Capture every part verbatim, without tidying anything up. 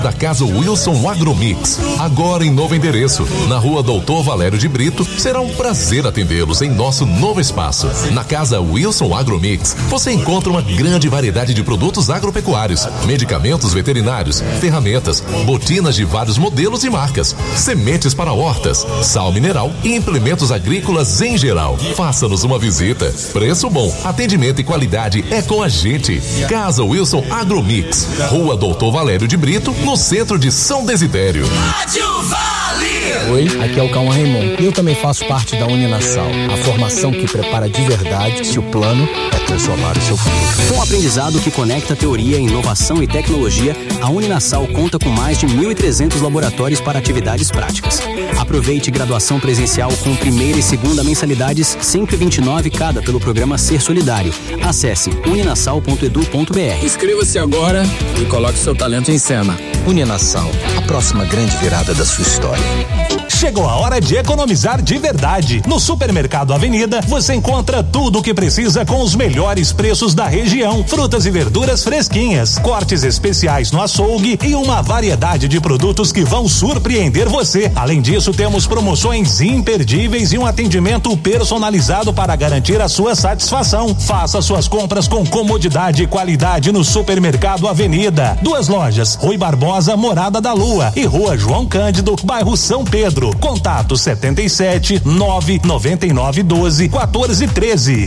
Da Casa Wilson Agromix, agora em novo endereço, na Rua Doutor Valério de Brito. Será um prazer atendê-los em nosso novo espaço. Na Casa Wilson Agromix, você encontra uma grande variedade de produtos agropecuários, medicamentos veterinários, ferramentas, botinas de vários modelos e marcas, sementes para hortas, sal mineral e implementos agrícolas em geral. Faça-nos uma visita. Preço bom, atendimento e qualidade é com a gente. Casa Wilson Agromix, Rua Doutor Valério de Brito, no centro de São Desidério. Rádio Vale! Oi, aqui é o Calma Raymond. E eu também faço parte da Uninasal, a formação que prepara de verdade se o plano é transformar o seu futuro. Com um aprendizado que conecta teoria, inovação e tecnologia, a Uninasal conta com mais de mil e trezentos laboratórios para atividades práticas. Aproveite graduação presencial com primeira e segunda mensalidades cento e vinte e nove cada pelo programa Ser Solidário. Acesse uninasal ponto edu ponto br. Inscreva-se agora e coloque seu talento em cena. Uninasal, a próxima grande virada da sua história. Chegou a hora de economizar de verdade. No Supermercado Avenida, você encontra tudo o que precisa com os melhores preços da região. Frutas e verduras fresquinhas, cortes especiais no açougue e uma variedade de produtos que vão surpreender você. Além disso, temos promoções imperdíveis e um atendimento personalizado para garantir a sua satisfação. Faça suas compras com comodidade e qualidade no Supermercado Avenida. Duas lojas, Rui Barbosa, Morada da Lua, e Rua João Cândido, bairro São Pedro. Contato setenta e sete, nove noventa e nove, doze, quatorze, treze.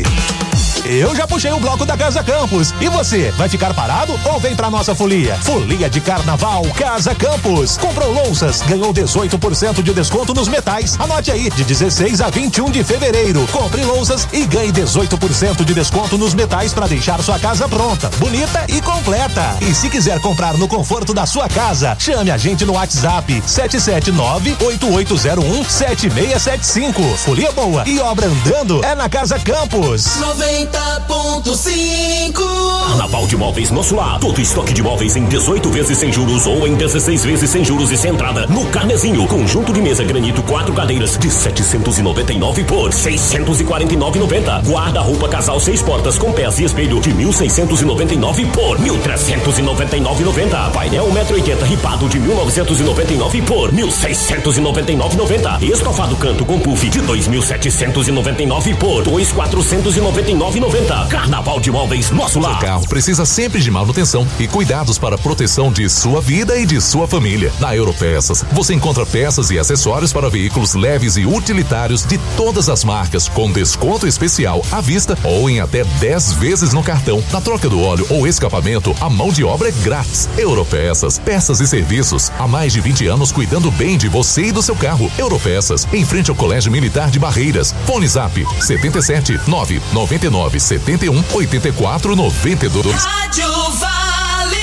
Eu já puxei o bloco da Casa Campos. E você, vai ficar parado ou vem pra nossa folia? Folia de Carnaval Casa Campos. Comprou louças, ganhou dezoito por cento de desconto nos metais. Anote aí, de dezesseis a vinte e um de fevereiro. Compre louças e ganhe dezoito por cento de desconto nos metais para deixar sua casa pronta, bonita e completa. E se quiser comprar no conforto da sua casa, chame a gente no WhatsApp sete sete nove, oito oito zero um, sete seis sete cinco. Folia boa e obra andando é na Casa Campos. noventa ponto cinco. Carnaval de Móveis Nosso Lar. Todo estoque de móveis em dezoito vezes sem juros ou em dezesseis vezes sem juros e sem entrada. No Carnezinho, conjunto de mesa granito, quatro cadeiras de setecentos e noventa e nove por seiscentos e quarenta e nove e noventa. Guarda-roupa casal seis portas com pés e espelho de mil seiscentos e noventa e nove por mil trezentos e noventa e nove e noventa. Painel um metro e oitenta ripado de mil novecentos e noventa e nove por mil seiscentos e noventa e nove e noventa. Estofado canto com puff de dois mil setecentos e noventa e nove por dois mil quatrocentos e noventa e nove e noventa. Carnaval de Móveis Nosso Lar. Seu carro precisa sempre de manutenção e cuidados para a proteção de sua vida e de sua família. Na Europeças, você encontra peças e acessórios para veículos leves e utilitários de todas as marcas, com desconto especial à vista ou em até dez vezes no cartão. Na troca do óleo ou escapamento, a mão de obra é grátis. Europeças, peças e serviços. Há mais de vinte anos cuidando bem de você e do seu carro. Europeças, em frente ao Colégio Militar de Barreiras. Fone Zap setenta e sete, nove noventa e nove, setenta e um, oitenta e quatro, noventa e dois. Rádio Vale.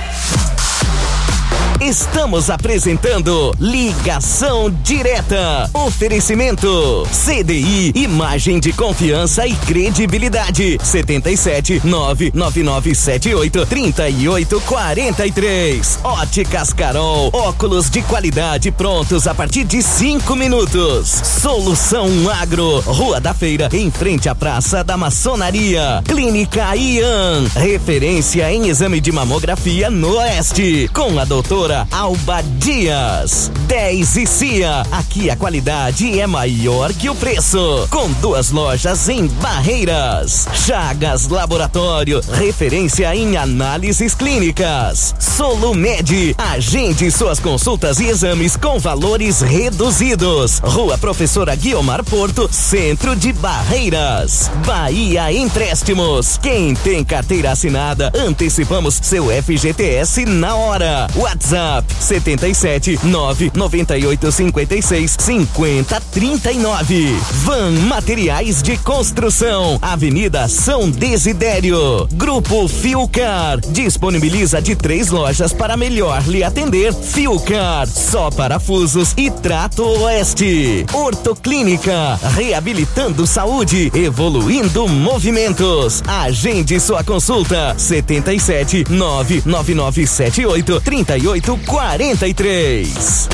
Estamos apresentando Ligação Direta. Oferecimento C D I, imagem de confiança e credibilidade. setenta e sete, nove nove nove sete oito, trinta e oito, quarenta e três. Óticas Carol, óculos de qualidade prontos a partir de cinco minutos. Solução Agro, Rua da Feira, em frente à Praça da Maçonaria. Clínica Ian, referência em exame de mamografia no Oeste, com a doutora Alba Dias. dez e C I A, aqui a qualidade é maior que o preço, com duas lojas em Barreiras. Chagas Laboratório, referência em análises clínicas. Solumed, agende suas consultas e exames com valores reduzidos. Rua Professora Guiomar Porto, centro de Barreiras. Bahia Empréstimos, quem tem carteira assinada, antecipamos seu F G T S na hora. WhatsApp setenta e sete, nove noventa e oito, cinquenta e seis, cinquenta, trinta e nove. Van Materiais de Construção, Avenida São Desidério. Grupo Fiucar disponibiliza de três lojas para melhor lhe atender. Fiucar, só parafusos e trato oeste. Ortoclínica, reabilitando saúde, evoluindo movimentos. Agende sua consulta setenta e sete, nove nove nove sete oito, trinta e oito, quarenta e três.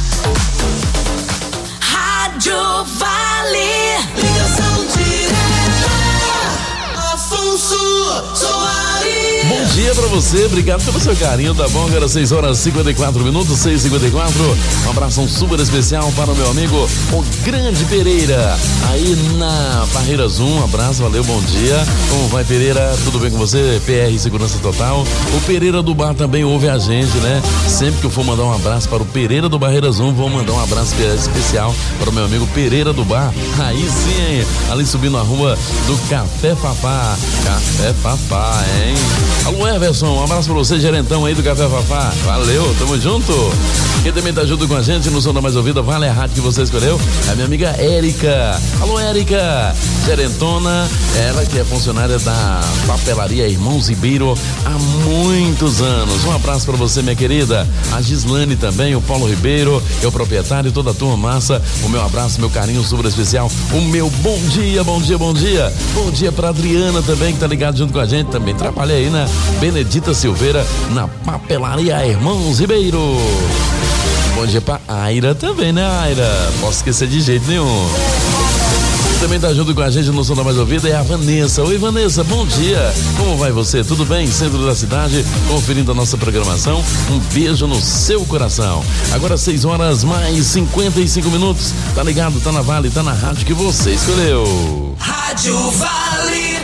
Rádio Vale. Ligação direta. Afonso Soares. Bom dia pra você, obrigado pelo seu carinho, tá bom? Agora seis horas e cinquenta e quatro minutos, seis e cinquenta e quatro. Um abração super especial para o meu amigo, o Grande Pereira, aí na Barreira Zoom. Um abraço, valeu, bom dia. Como vai, Pereira? Tudo bem com você? P R Segurança Total. O Pereira do Bar também ouve a gente, né? Sempre que eu for mandar um abraço para o Pereira do Barreira Zoom, vou mandar um abraço especial para o meu amigo Pereira do Bar. Aí sim, hein? Ali subindo a rua do Café Fafá. Café Fafá, hein? Alô, Everson, um abraço pra você, gerentão aí do Café Fafá. Valeu, tamo junto. Quem também tá junto com a gente no Som da Mais Ouvida, vale a rádio que você escolheu, é a minha amiga Érica. Alô, Érica, gerentona, ela que é funcionária da Papelaria Irmãos Ribeiro há muitos anos. Um abraço pra você, minha querida. A Gislane também, o Paulo Ribeiro, é o proprietário, toda a turma massa. O meu abraço, meu carinho super especial. O meu bom dia, bom dia, bom dia. Bom dia pra Adriana também, que tá ligado junto com a gente. Também trabalha aí na Benedita Silveira, na Papelaria Irmãos Ribeiro. Bom dia pra Aira também, né, Aira? Posso esquecer de jeito nenhum. Também tá junto com a gente no Som da Mais Ouvida é a Vanessa. Oi, Vanessa, bom dia. Como vai você? Tudo bem? Centro da cidade, conferindo a nossa programação. Um beijo no seu coração. Agora seis horas mais cinquenta e cinco minutos. Tá ligado? Tá na Vale, tá na rádio que você escolheu. Rádio Vale.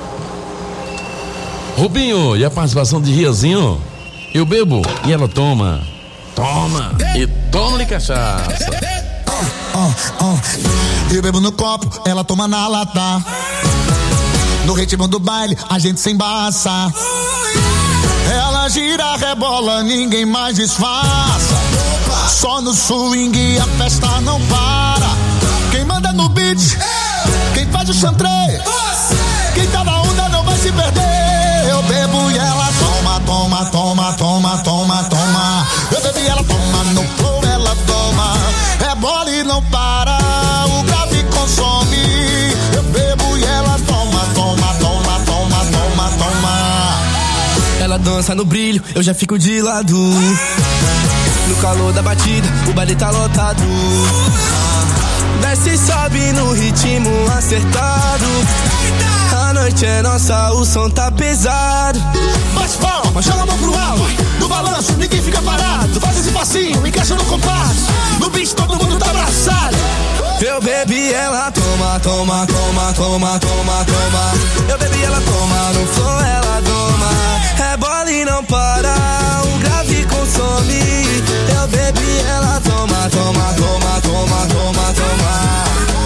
Rubinho, e a participação de Riazinho? Eu bebo e ela toma. Toma e toma-lhe cachaça. Oh, oh. Eu bebo no copo, ela toma na lata. No ritmo do baile, a gente se embaça. Ela gira, rebola, ninguém mais disfarça. Só no swing a festa não para. Quem manda no beat, quem faz o chantre, quem tá na onda não vai se perder. Eu bebo e ela toma, toma, toma, toma, toma, toma. Eu bebo e ela toma, no flow ela toma. É bola e não para, o grave consome. Eu bebo e ela toma, toma, toma, toma, toma, toma. Ela dança no brilho, eu já fico de lado. No calor da batida, o baile tá lotado. Desce e sobe no ritmo acertado. A noite é nossa, o som tá pesado. Bate palma, joga a mão pro alto. No balanço, ninguém fica parado. Faz esse passinho, encaixa no compasso. No beat todo mundo tá abraçado. Eu bebi, ela toma, toma, toma, toma, toma, toma. Eu bebi, ela toma, no flow ela toma. É bola e não para, o grave consome. Eu bebi, ela toma, toma, toma, toma, toma, toma.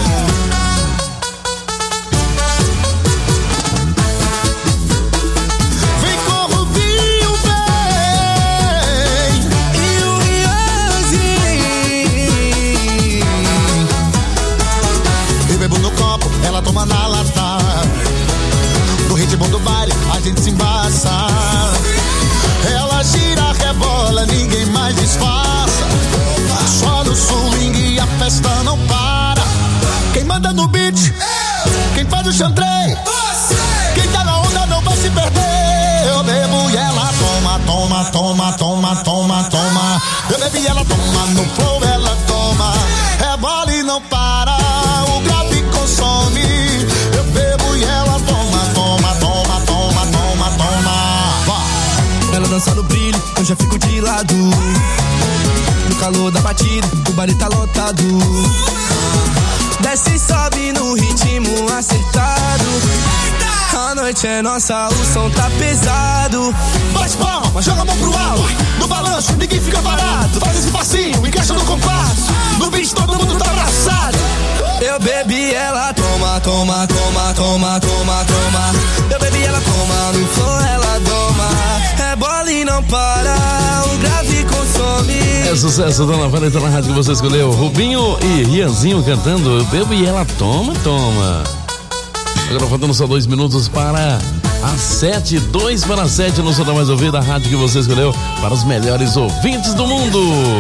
Ela toma na lata. No ritmo do baile a gente se embaça. Ela gira, rebola, ninguém mais disfarça. Só no swing a festa não para. Quem manda no beat, quem faz o chantre, quem tá na onda não vai se perder. Eu bebo e ela toma, toma, toma, toma, toma, toma. Eu bebo e ela toma, no flow ela toma. Rebola e não para, o grave consome. Eu bebo e ela toma, toma, toma, toma, toma, toma. Ela dança no brilho, eu já fico de lado. No calor da batida, o baile tá lotado. Desce e sobe no ritmo acertado. A noite é nossa, o som tá pesado. Bate palma, joga a mão pro alto. No balanço, ninguém fica parado. Faz esse passinho, encaixa no compasso. No beat todo mundo tá abraçado. Eu bebi, ela toma, toma, toma, toma, toma, toma. Eu bebi, ela toma, no flow ela toma. É bola e não para, o grave consome. É sucesso, dona Vânia, tá na rádio que você escolheu. Rubinho e Rianzinho cantando. Eu bebo e ela toma, toma. Agora faltando só dois minutos para as sete, dois para as sete no Som da Mais Ouvida, a rádio que você escolheu para os melhores ouvintes do mundo.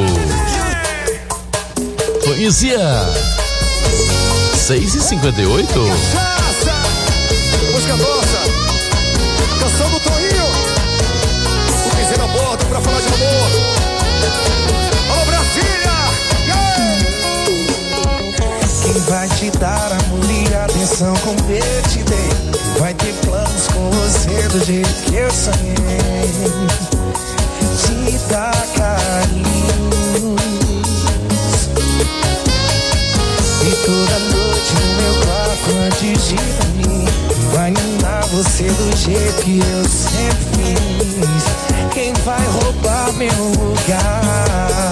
Conhecia seis e cinquenta e oito. Música nossa, canção do Toninho. O Piseiro a bordo pra falar de amor. Alô, Brasília! Quem vai te dar amor e atenção como eu te dei? Vai ter planos com você do jeito que eu sonhei. jeito que eu sempre fiz. Quem vai roubar meu lugar?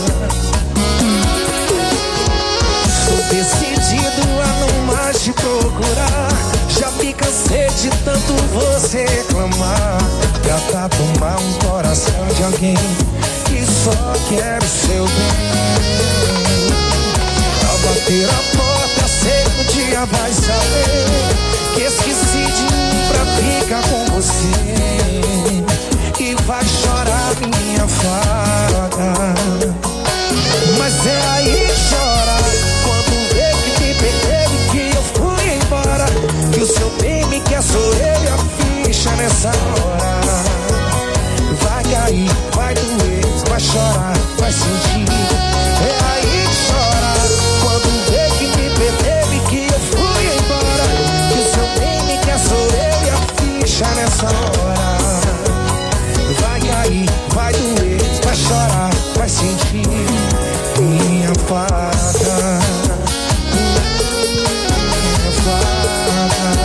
Sou decidido a não mais te procurar. Já me cansei de tanto você reclamar. Pra tomar um coração de alguém que só quer o seu bem. Ao bater a porta, sei que um dia vai saber que esqueci de mim pra ficar com você. E vai chorar minha farda. Mas é aí que chora quando vê que me perdeu e que eu fui embora. Que o seu bem me quer, sou eu e a ficha nessa hora. Vai cair, vai doer, vai chorar, vai sentir. É aí que chora quando vê que me perdeu e que eu fui embora. Que o seu bem me quer, sou eu e a ficha nessa hora. Vai cair, vai doer, vai chorar, vai sentir. Minha fada, minha fada,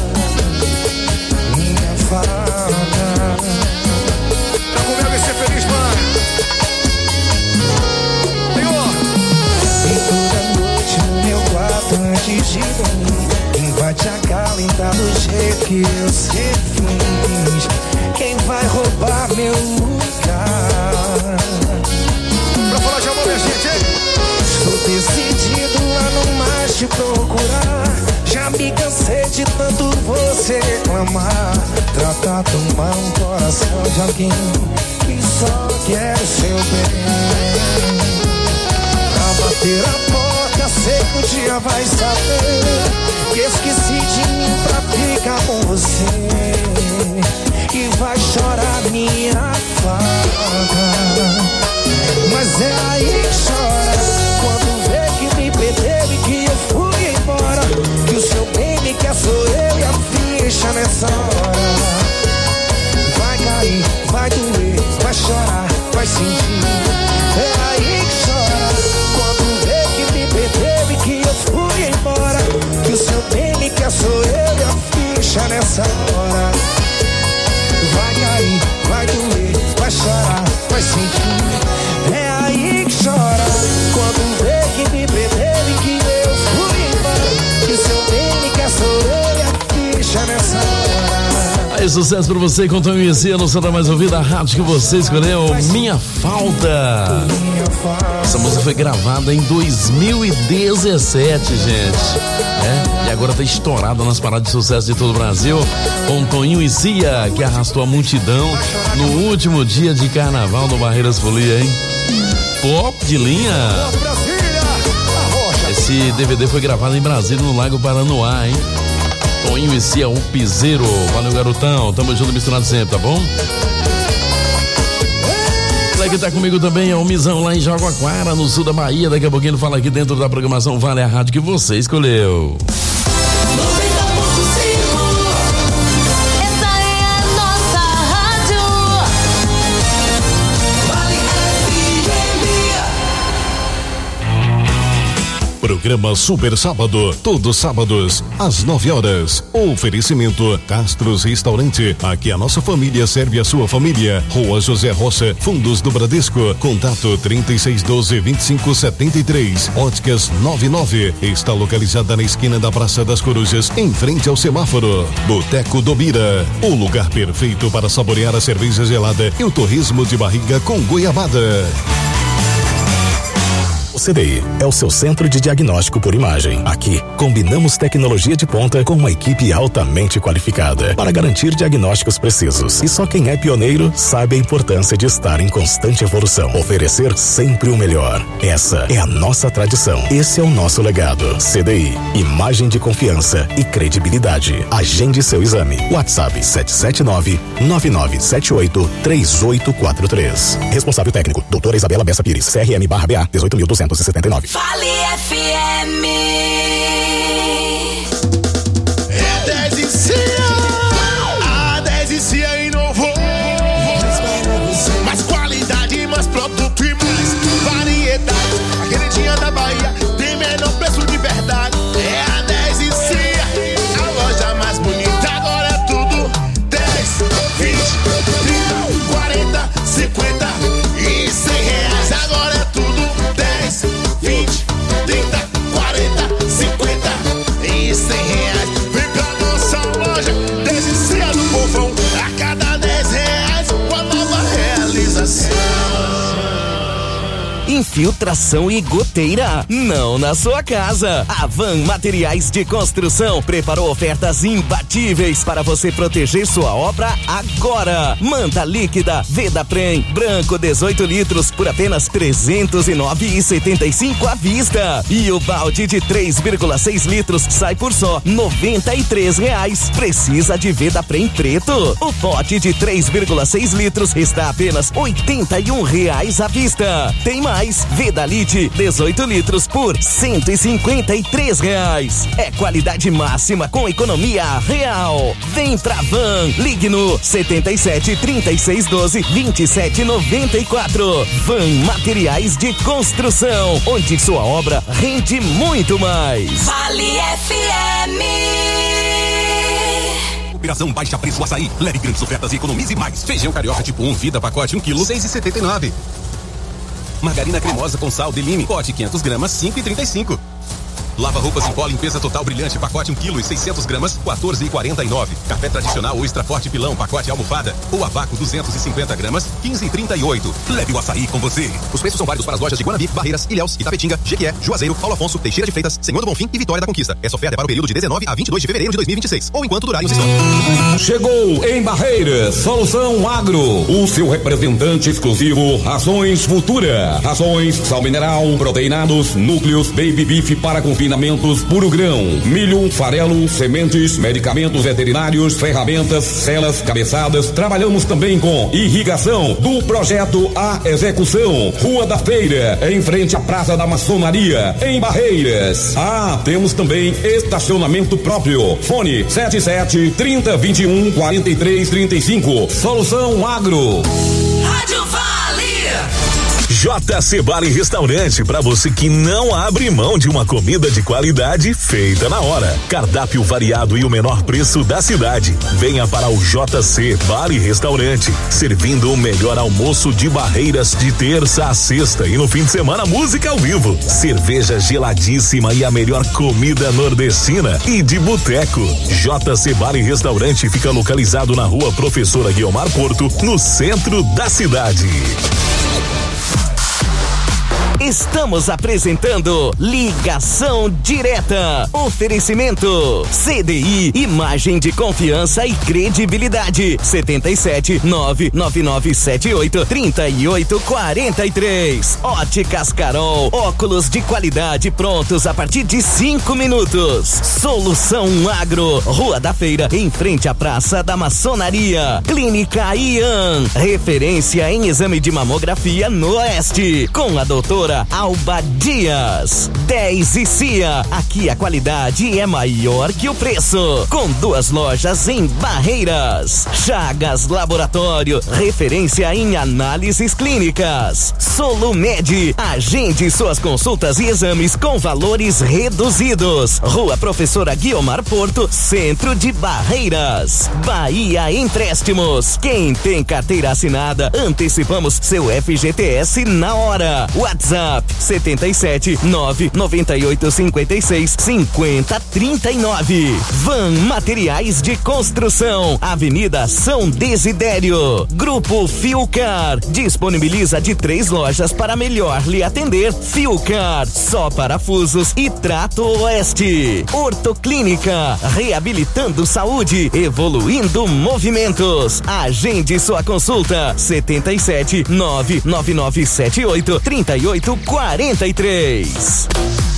minha fada. Tá comigo e ser feliz, mãe. Senhor. E toda noite no meu quarto antes de dormir, quem vai te acalentar do jeito que eu sempre fiz? Quem vai roubar meu lugar? Pra falar de amor, minha gente, hein? Estou decidido a não mais te procurar. Já me cansei de tanto você reclamar. Tratar tão mal um coração de alguém que só quer o seu bem. Ao bater a porta, sei que um dia vai saber que esqueci de mim pra ficar com você. E vai chorar minha faca. Mas é aí que chora quando vê que me perdeu e que eu fui embora. Que o seu bem me quer, sou eu e a ficha nessa hora. Vai cair, vai doer, vai chorar, vai sentir. É aí que chora quando vê que me perdeu e que eu fui embora. Que o seu bem me quer, sou eu e a ficha nessa hora. Vai cair, vai doer, vai chorar, vai sentir. É aí que chora quando vê que me perdeu e que eu fui embora. Que o seu bem me quer, sou eu e a ficha nessa hora. Aí, sucesso pra você com Tonho e Cia no Santa Mais Ouvida, a rádio que você escolheu, Minha Falta. Essa música foi gravada em dois mil e dezessete, gente. É, e agora tá estourada nas paradas de sucesso de todo o Brasil, com Tonho e Cia, que arrastou a multidão no último dia de carnaval no Barreiras Folia, hein? Pop de linha. Esse D V D foi gravado em Brasília, no Lago Paranoá, hein? Tonho e Cia, o piseiro. Valeu, garotão. Tamo junto, misturado sempre, tá bom? Olha que tá comigo também é o Mizão lá em Jaguaquara, no sul da Bahia. Daqui a pouquinho ele fala aqui dentro da programação Vale a Rádio que você escolheu. Programa Super Sábado, todos sábados, às nove horas. Oferecimento Castros Restaurante. Aqui a nossa família serve a sua família. Rua José Rocha, Fundos do Bradesco. Contato trinta e seis doze, vinte e cinco setenta e três. Óticas noventa e nove. Está localizada na esquina da Praça das Corujas, em frente ao semáforo. Boteco do Bira, o lugar perfeito para saborear a cerveja gelada e o torresmo de barriga com goiabada. O C D I é o seu centro de diagnóstico por imagem. Aqui, combinamos tecnologia de ponta com uma equipe altamente qualificada para garantir diagnósticos precisos. E só quem é pioneiro sabe a importância de estar em constante evolução. Oferecer sempre o melhor. Essa é a nossa tradição. Esse é o nosso legado. C D I, imagem de confiança e credibilidade. Agende seu exame. WhatsApp sete sete nove, nove nove sete oito, três oito quatro três. Responsável técnico, doutora Isabela Bessa Pires, C R M barra B A dezoito mil duzentos e setenta e nove. Vale F M. É dez e Cia. A dez e Cia inovou. Mais qualidade, mais produto e mais variedade. A queridinha da Bahia tem menor preço de verdade. É a dez e Cia, a loja mais bonita. Agora é tudo infiltração e goteira. Não na sua casa. A Van Materiais de Construção preparou ofertas imbatíveis para você proteger sua obra agora. Manta líquida Vedaprem branco dezoito litros por apenas trezentos e nove reais e setenta e cinco centavos à vista. E o balde de três vírgula seis litros sai por só noventa e três reais. Precisa de Vedaprem preto? O pote de três vírgula seis litros está apenas oitenta e um reais à vista. Tem mais, Vedalite dezoito litros por cento e cinquenta e três reais. É qualidade máxima com economia real. Vem pra Van, ligue no setenta e sete, trinta e seis, doze, vinte e sete, noventa e quatro. Van Materiais de Construção, onde sua obra rende muito mais. Vale F M. Operação Baixa Preço Açaí. Leve grandes ofertas e economize mais. Feijão carioca tipo um, vida pacote um quilo, seis e setenta e nove. Margarina cremosa com sal Deline, pote quinhentas gramas, cinco e trinta e cinco. Lava roupas em pó, limpeza total brilhante, pacote um quilo e seiscentas gramas, quatorze e quarenta e nove. Café tradicional ou extra forte pilão, pacote almofada ou a vácuo duzentas e cinquenta gramas, quinze e trinta e oito. Leve o açaí com você. Os preços são válidos para as lojas de Guanabi, Barreiras, Ilhéus, Itapetinga, Jequié, Juazeiro, Paulo Afonso, Teixeira de Freitas, Senhor do Bonfim e Vitória da Conquista. Essa oferta é para o período de dezenove a vinte e dois de fevereiro de dois mil e vinte e seis, ou enquanto durarem os estoques. Chegou em Barreiras, Solução Agro, o seu representante exclusivo, Rações Futura. Rações, sal mineral, proteinados, núcleos, baby beef para confinamentos, puro grão, milho, farelo, sementes, medicamentos veterinários, ferramentas, celas, cabeçadas. Trabalhamos também com irrigação, do projeto à execução. Rua da Feira, em frente à Praça da Maçonaria, em Barreiras. Ah, temos também estacionamento próprio. Fone sete sete, trinta, vinte e um, quarenta e três, trinta e cinco. Solução Agro. Rádio Vale. J C Bar e Restaurante, para você que não abre mão de uma comida de qualidade feita na hora. Cardápio variado e o menor preço da cidade. Venha para o J C Bar e Restaurante, servindo o melhor almoço de Barreiras de terça a sexta e no fim de semana música ao vivo, cerveja geladíssima e a melhor comida nordestina e de boteco. J C Bar e Restaurante fica localizado na Rua Professora Guiomar Porto, no centro da cidade. Estamos apresentando Ligação Direta. Oferecimento C D I, imagem de confiança e credibilidade. setenta e sete, nove nove nove sete oito, trinta e oito, quarenta e três. Óticas Carol, óculos de qualidade prontos a partir de cinco minutos. Solução Agro, Rua da Feira, em frente à Praça da Maçonaria. Clínica Ian, referência em exame de mamografia no Oeste, com a doutora Alba Dias. dez e Cia, aqui a qualidade é maior que o preço, com duas lojas em Barreiras. Chagas Laboratório, referência em análises clínicas. Solumed, agende suas consultas e exames com valores reduzidos. Rua Professora Guiomar Porto, centro de Barreiras. Bahia Empréstimos, quem tem carteira assinada, antecipamos seu F G T S na hora. WhatsApp setenta e sete, nove noventa e oito, cinquenta e seis, cinquenta, trinta e nove. Van Materiais de Construção, Avenida São Desidério. Grupo Fiucar disponibiliza de três lojas para melhor lhe atender. Fiucar, só parafusos e trato oeste. Ortoclínica, reabilitando saúde, evoluindo movimentos. Agende sua consulta setenta e sete, nove nove nove sete oito, trinta e oito, quarenta e três.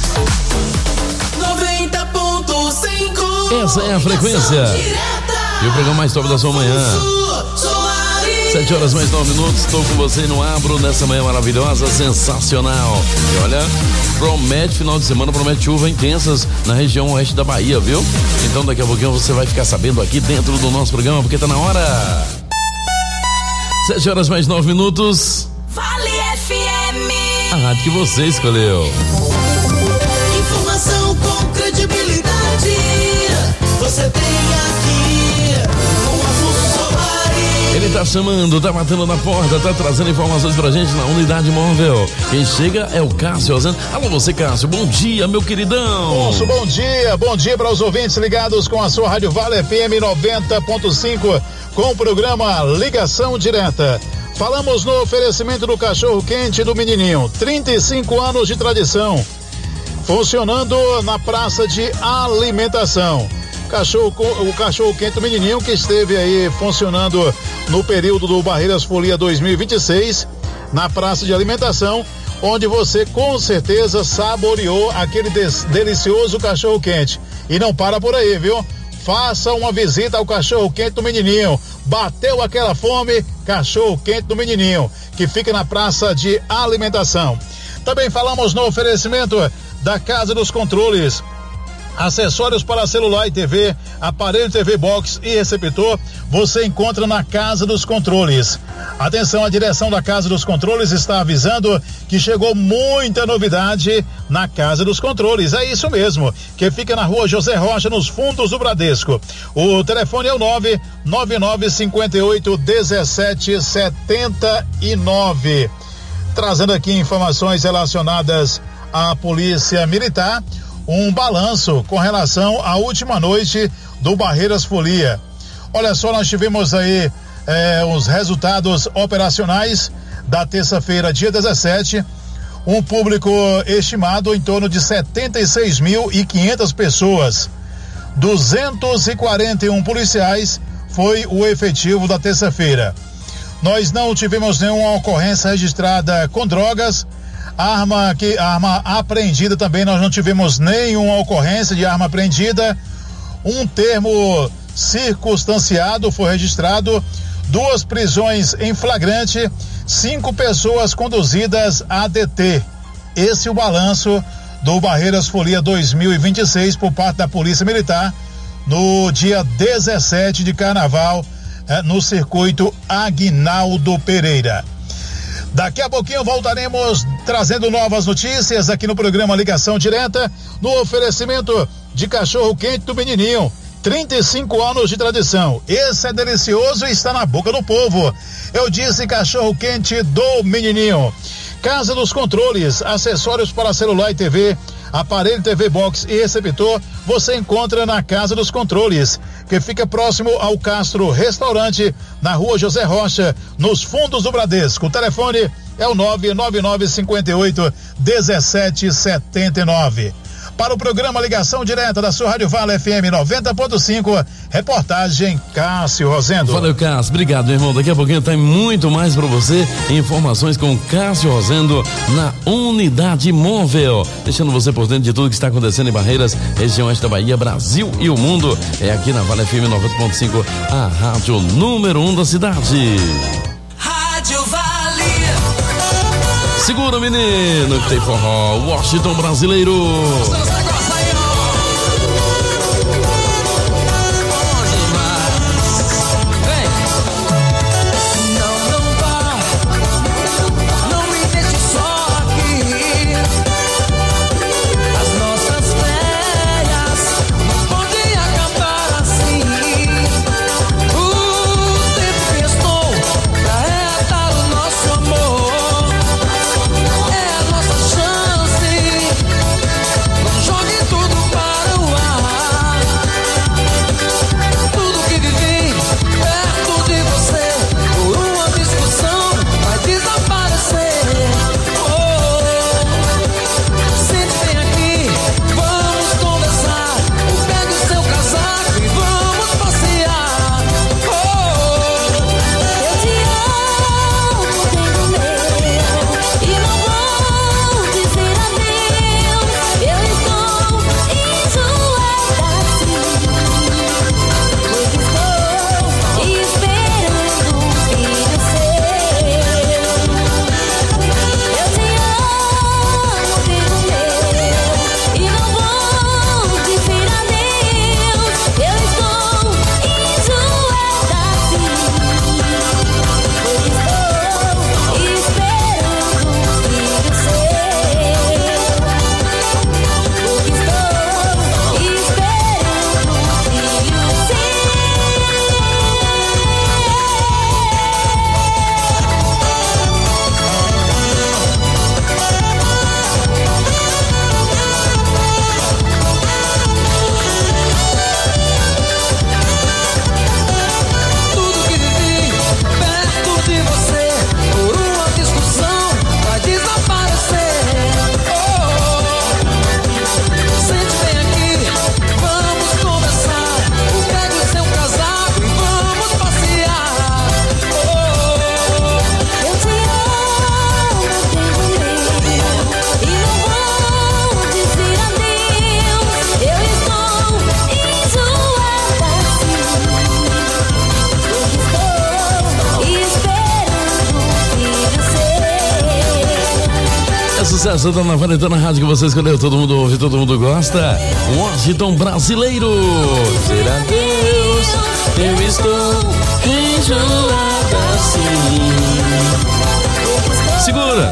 noventa ponto cinco. Essa é a frequência. E o programa mais top da sua manhã. Sete horas mais nove minutos. Estou com você no Abro nessa manhã maravilhosa, sensacional. E olha, promete final de semana, promete chuva intensas na região oeste da Bahia, viu? Então daqui a pouquinho você vai ficar sabendo aqui dentro do nosso programa, porque tá na hora. Sete horas mais nove minutos. Vale F M. A rádio que você escolheu. Informação com credibilidade. Você tem aqui com Afonso Solari. Ele tá chamando, tá batendo na porta, tá trazendo informações pra gente na unidade móvel. Quem chega é o Cássio Ozano. Alô, você, Cássio, bom dia, meu queridão. Afonso, bom dia, bom dia para os ouvintes ligados com a sua Rádio Vale F M noventa ponto cinco, com o programa Ligação Direta. Falamos no oferecimento do cachorro quente do Menininho, trinta e cinco anos de tradição, funcionando na praça de alimentação. Cachorro, o cachorro quente do Menininho, que esteve aí funcionando no período do Barreiras Folia dois mil e vinte e seis, na praça de alimentação, onde você com certeza saboreou aquele des, delicioso cachorro quente. E não para por aí, viu? Faça uma visita ao cachorro quente do Menininho. Bateu aquela fome, cachorro quente do Menininho, que fica na praça de alimentação. Também falamos no oferecimento da Casa dos Controles. Acessórios para celular e T V, aparelho T V Box e receptor, você encontra na Casa dos Controles. Atenção, a direção da Casa dos Controles está avisando que chegou muita novidade na Casa dos Controles. É isso mesmo, que fica na rua José Rocha, nos fundos do Bradesco. O telefone é o nove nove nove cinco oito um sete sete nove. Trazendo aqui informações relacionadas à Polícia Militar, um balanço com relação à última noite do Barreiras Folia. Olha só, nós tivemos aí eh, os resultados operacionais da terça-feira, dia dezessete, um público estimado em torno de setenta e seis mil e quinhentas pessoas. duzentos e quarenta e um policiais foi o efetivo da terça-feira. Nós não tivemos nenhuma ocorrência registrada com drogas. Arma que arma apreendida também, nós não tivemos nenhuma ocorrência de arma apreendida. Um termo circunstanciado foi registrado, duas prisões em flagrante, cinco pessoas conduzidas a D T. Esse é o balanço do Barreiras Folia dois mil e vinte e seis por parte da Polícia Militar no dia dezessete de Carnaval, eh, no circuito Aguinaldo Pereira. Daqui a pouquinho voltaremos trazendo novas notícias aqui no programa Ligação Direta, no oferecimento de cachorro quente do Menininho, trinta e cinco anos de tradição. Esse é delicioso e está na boca do povo. Eu disse cachorro quente do Menininho. Casa dos Controles, acessórios para celular e T V, aparelho T V Box e receptor, você encontra na Casa dos Controles, que fica próximo ao Castro Restaurante, na rua José Rocha, nos fundos do Bradesco. O telefone é o nove nove nove cinco oito um sete sete nove. Para o programa Ligação Direta da sua Rádio Vale F M noventa ponto cinco, reportagem Cássio Rosendo. Valeu, Cássio. Obrigado, meu irmão. Daqui a pouquinho tem muito mais para você. Informações com Cássio Rosendo na Unidade Móvel. Deixando você por dentro de tudo que está acontecendo em Barreiras, região oeste da Bahia, Brasil e o mundo. É aqui na Vale F M noventa ponto cinco, a rádio número um da cidade. Rádio Vale. Segura, menino, que tem forró. Washington brasileiro. Chance, sucesso da novela então na rádio que você escolheu, todo mundo ouve, todo mundo gosta. Washington Brasileiro. Será Deus, eu estou enjoada assim. Segura.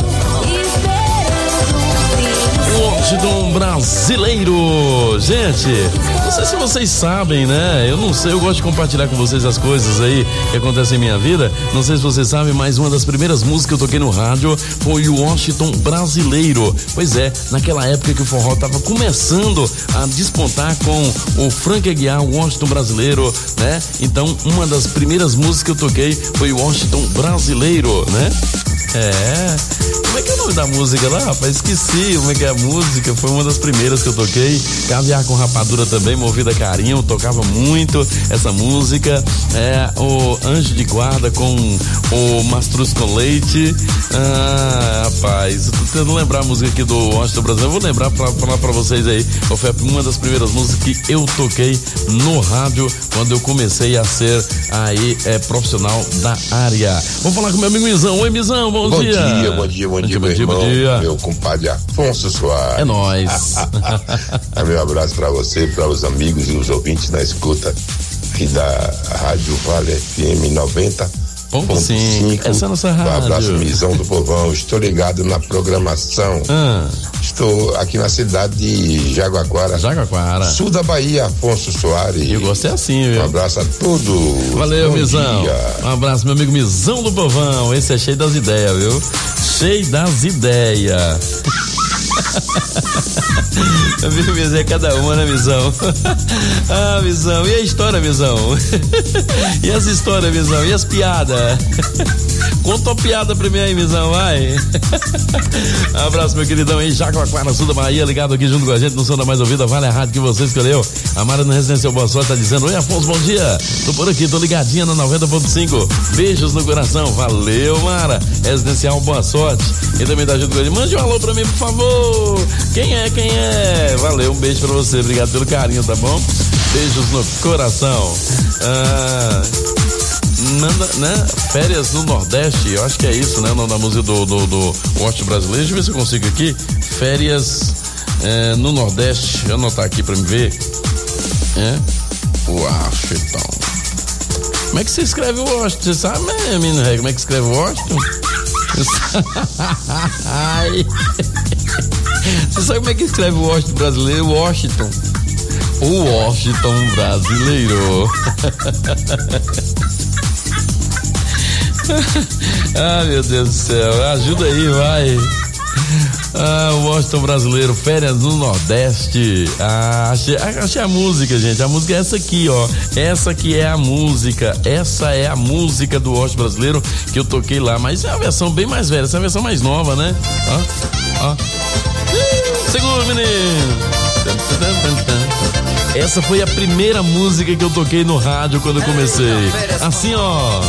Washington Brasileiro. Gente, não sei se vocês sabem, né? Eu não sei, eu gosto de compartilhar com vocês as coisas aí que acontecem em minha vida. Não sei se vocês sabem, mas uma das primeiras músicas que eu toquei no rádio foi o Washington Brasileiro. Pois é, naquela época que o forró tava começando a despontar com o Frank Aguiar, o Washington Brasileiro, né? Então, uma das primeiras músicas que eu toquei foi o Washington Brasileiro, né? É. Como é que é o nome da música lá, rapaz? Esqueci como é que é a música. Foi uma das primeiras que eu toquei. Caviar com Rapadura também, movida a carinho. Tocava muito essa música. É o Anjo de Guarda com o Mastruz com Leite. Ah, rapaz, eu tô tentando lembrar a música aqui do Washington Brasileiro. Eu vou lembrar pra falar pra vocês aí. Foi uma das primeiras músicas que eu toquei no rádio quando eu comecei a ser aí é, profissional da área. Vamos falar com meu amigo Mizão. Oi, Mizão, bom, bom dia. Bom dia, bom dia, bom dia, bom meu dia, irmão, bom dia. meu compadre Afonso Soares. É nóis. Meu abraço pra você, para os amigos e os ouvintes na escuta aqui da Rádio Vale F M noventa ponto cinco. Essa é a nossa rádio. Um abraço, Mizão do Povão. Estou ligado na programação. Ah. Estou aqui na cidade de Jaguaquara. Jaguaquara. Sul da Bahia, Afonso Soares. Eu gostei assim, viu? Um abraço a todos. Valeu, Bom Mizão. dia. Um abraço, meu amigo Mizão do Povão. Esse é cheio das ideias, viu? Cheio das ideias. Meu amigo Mizão é cada uma, né, Mizão? Ah, Mizão. E a história, Mizão? E as histórias, Mizão? E as piadas? Conta uma piada pra mim aí, Mizão, vai. Um abraço, meu queridão aí, Jaguaquara, Sul da Bahia, ligado aqui junto com a gente no som da mais ouvida, Vale a rádio que você escolheu. A Mara no Residencial Boa Sorte tá dizendo: oi, Afonso, bom dia. Tô por aqui, tô ligadinha na noventa ponto cinco. Beijos no coração. Valeu, Mara. Residencial Boa Sorte. E também tá junto com ele. Mande um alô pra mim, por favor. Quem é, quem é? Valeu, um beijo pra você. Obrigado pelo carinho, tá bom? Beijos no coração. Ah. Nanda, né? Férias no Nordeste, eu acho que é isso, né? O nome da música do, do, do Washington Brasileiro. Deixa eu ver se eu consigo aqui. Férias é, no Nordeste. Deixa eu anotar aqui pra me ver. É? Washington. Como é que você escreve Washington? Você sabe, né, menino? Como é que escreve Washington? Você sabe como é que escreve o Washington Brasileiro? Washington. O Washington Brasileiro. Ah, meu Deus do céu, ajuda aí, vai. Ah, o Washington Brasileiro, férias no Nordeste. Ah, achei, achei a música, gente. A música é essa aqui, ó. Essa aqui é a música. Essa é a música do Washington Brasileiro que eu toquei lá. Mas é a versão bem mais velha, essa é a versão mais nova, né? Ó, ó. Segura, menino. Essa foi a primeira música que eu toquei no rádio quando eu comecei. Assim, ó.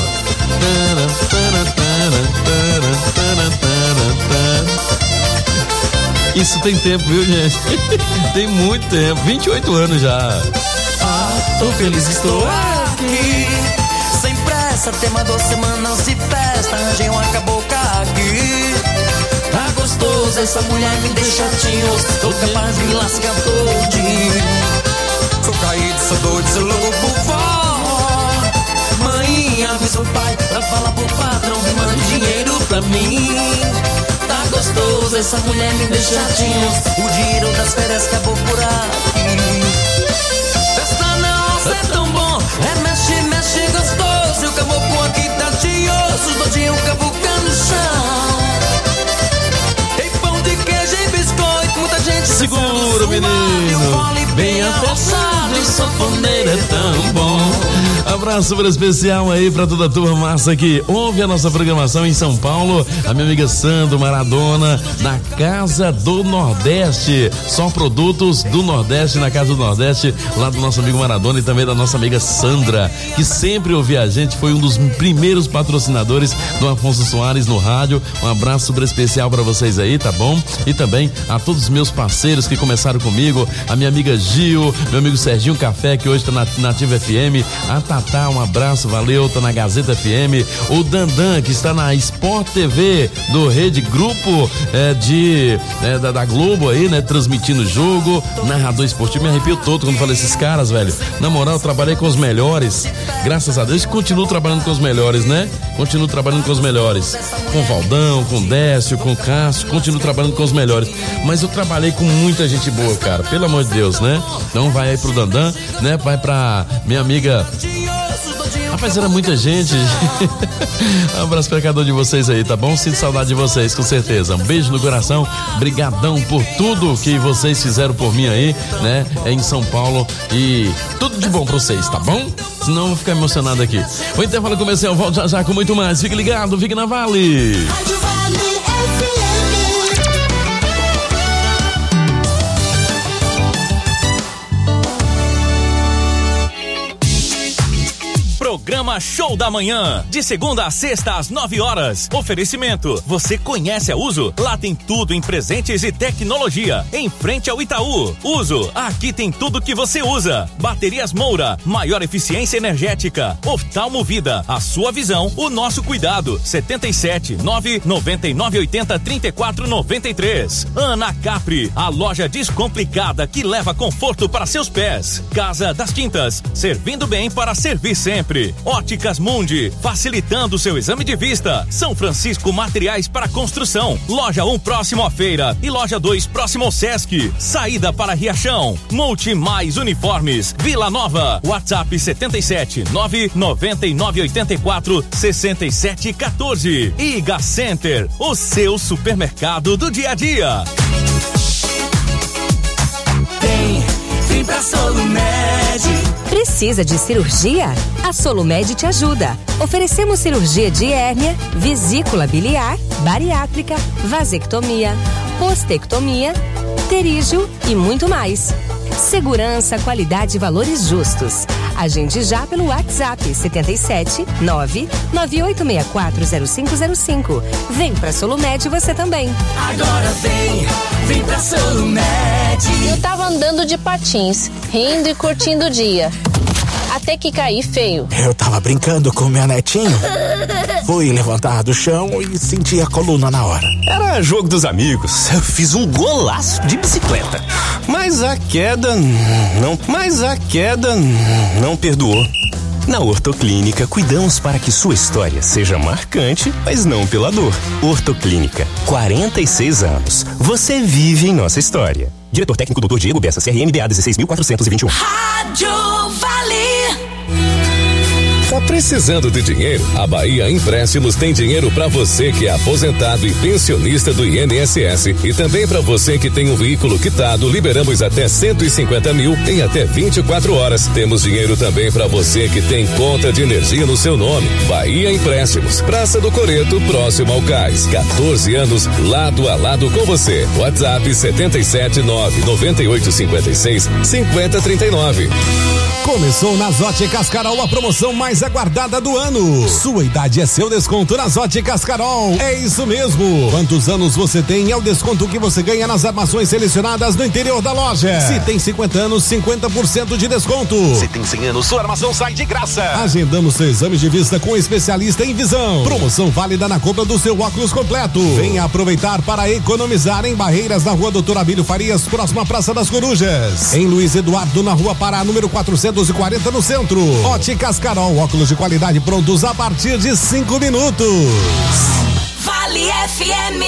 Isso tem tempo, viu, gente? Tem muito tempo, vinte e oito anos já. Ah, tô feliz que estou aqui. Sem pressa, tema da semana se festa. Arranjei uma cabocla aqui. Tá gostoso, essa mulher me deixa tinhos. Tô capaz de me lascar todinho. Sou caído, sou doido, sou louco por forró. Mãe, avisa o pai pra falar pro patrão que manda dinheiro pra mim. Tá gostoso, essa mulher me deixa tinhos. O dinheiro das férias acabou por aqui. Festa na roça é tão bom, é mexe, mexe gostoso. E o caboclo aqui tá tioso, os doidinhos cavucando no chão. Tem pão de queijo e biscoito, muita gente segura, menino. Bem apertado e sanfoneiro é tão bom. Abraço super especial aí pra toda a turma massa que ouve a nossa programação em São Paulo. A minha amiga Sandro Maradona, na Casa do Nordeste. Só produtos do Nordeste, na Casa do Nordeste, lá do nosso amigo Maradona e também da nossa amiga Sandra, que sempre ouvia a gente, foi um dos primeiros patrocinadores do Afonso Soares no rádio. Um abraço super especial pra vocês aí, tá bom? E também a todos os meus parceiros que começaram comigo, a minha amiga Gil, meu amigo Serginho Café, que hoje tá na Nativa F M, a Ah, tá, um abraço, valeu, tá na Gazeta F M. O Dandan, que está na Sport T V do Rede Grupo é, de, é, da, da Globo aí, né? Transmitindo o jogo, narrador esportivo. Me arrepio todo quando falei esses caras, velho. Na moral, eu trabalhei com os melhores. Graças a Deus, continuo trabalhando com os melhores, né? Continuo trabalhando com os melhores. Com o Valdão, com o Décio, com o Cássio, continuo trabalhando com os melhores. Mas eu trabalhei com muita gente boa, cara. Pelo amor de Deus, né? Então vai aí pro Dandan, né? Vai pra minha amiga. Rapaz, era muita gente. Um abraço pra cada um de vocês aí, tá bom? Sinto saudade de vocês, com certeza. Um beijo no coração. Brigadão por tudo que vocês fizeram por mim aí, né? É em São Paulo. E tudo de bom pra vocês, tá bom? Senão eu vou ficar emocionado aqui. O intervalo comercial volta já já com muito mais. Fique ligado, fique na Vale. Programa Show da Manhã, de segunda a sexta às nove horas. Oferecimento, você conhece a Uso? Lá tem tudo em presentes e tecnologia, em frente ao Itaú. Uso, aqui tem tudo que você usa. Baterias Moura, maior eficiência energética. Oftalmo Vida, a sua visão, o nosso cuidado. setenta e sete, nove noventa e nove oitenta, trinta e quatro noventa e três. Ana Capri, a loja descomplicada que leva conforto para seus pés. Casa das Tintas, servindo bem para servir sempre. Óticas Mundi, facilitando seu exame de vista. São Francisco Materiais para Construção. Loja um próximo à feira e loja dois próximo ao Sesc. Saída para Riachão. Multi Mais Uniformes. Vila Nova. WhatsApp setenta e sete, nove noventa e nove oitenta e quatro, sessenta e sete quatorze. Iga Center, o seu supermercado do dia a dia. Vem, vem pra Solumed. Precisa de cirurgia? A Solumed te ajuda. Oferecemos cirurgia de hérnia, vesícula biliar, bariátrica, vasectomia, postectomia, pterígio e muito mais. Segurança, qualidade e valores justos. Agende já pelo WhatsApp setenta e sete, nove nove oito seis quatro zero cinco zero cinco. Vem pra Solumed você também. Agora vem, vem pra Solumed. Eu tava andando de patins, rindo e curtindo o dia. Até que caí feio. Eu tava brincando com minha netinha. Fui levantar do chão e senti a coluna na hora. Era jogo dos amigos. Eu fiz um golaço de bicicleta. Mas a queda não, mas a queda não perdoou. Na Ortoclínica, cuidamos para que sua história seja marcante, mas não pela dor. Ortoclínica, quarenta e seis anos. Você vive em nossa história. Diretor técnico doutor Diego Bessa, C R M D A dezesseis mil quatrocentos e vinte e um. Rádio Vale. Tá precisando de dinheiro? A Bahia Empréstimos tem dinheiro para você que é aposentado e pensionista do I N S S e também para você que tem um veículo quitado. Liberamos até cento e cinquenta mil em até vinte e quatro horas. Temos dinheiro também para você que tem conta de energia no seu nome. Bahia Empréstimos, Praça do Coreto, próximo ao Cais. quatorze anos lado a lado com você. WhatsApp setenta e sete, nove noventa e oito, cinquenta e seis, cinquenta, trinta e nove. Começou nas Óticas Carol a promoção mais aguardada do ano. Sua idade é seu desconto nas Óticas Carol. É isso mesmo. Quantos anos você tem é o desconto que você ganha nas armações selecionadas no interior da loja. Se tem cinquenta anos, cinquenta por cento de desconto. Se tem cem anos, sua armação sai de graça. Agendamos seu exame de vista com um especialista em visão. Promoção válida na compra do seu óculos completo. Venha aproveitar para economizar em Barreiras, na rua Doutor Abílio Farias, próxima à Praça das Corujas. Em Luiz Eduardo, na rua Pará, número quatrocentos e quarenta, no centro. Óticas Carol, óculos de qualidade prontos a partir de cinco minutos. Vale F M.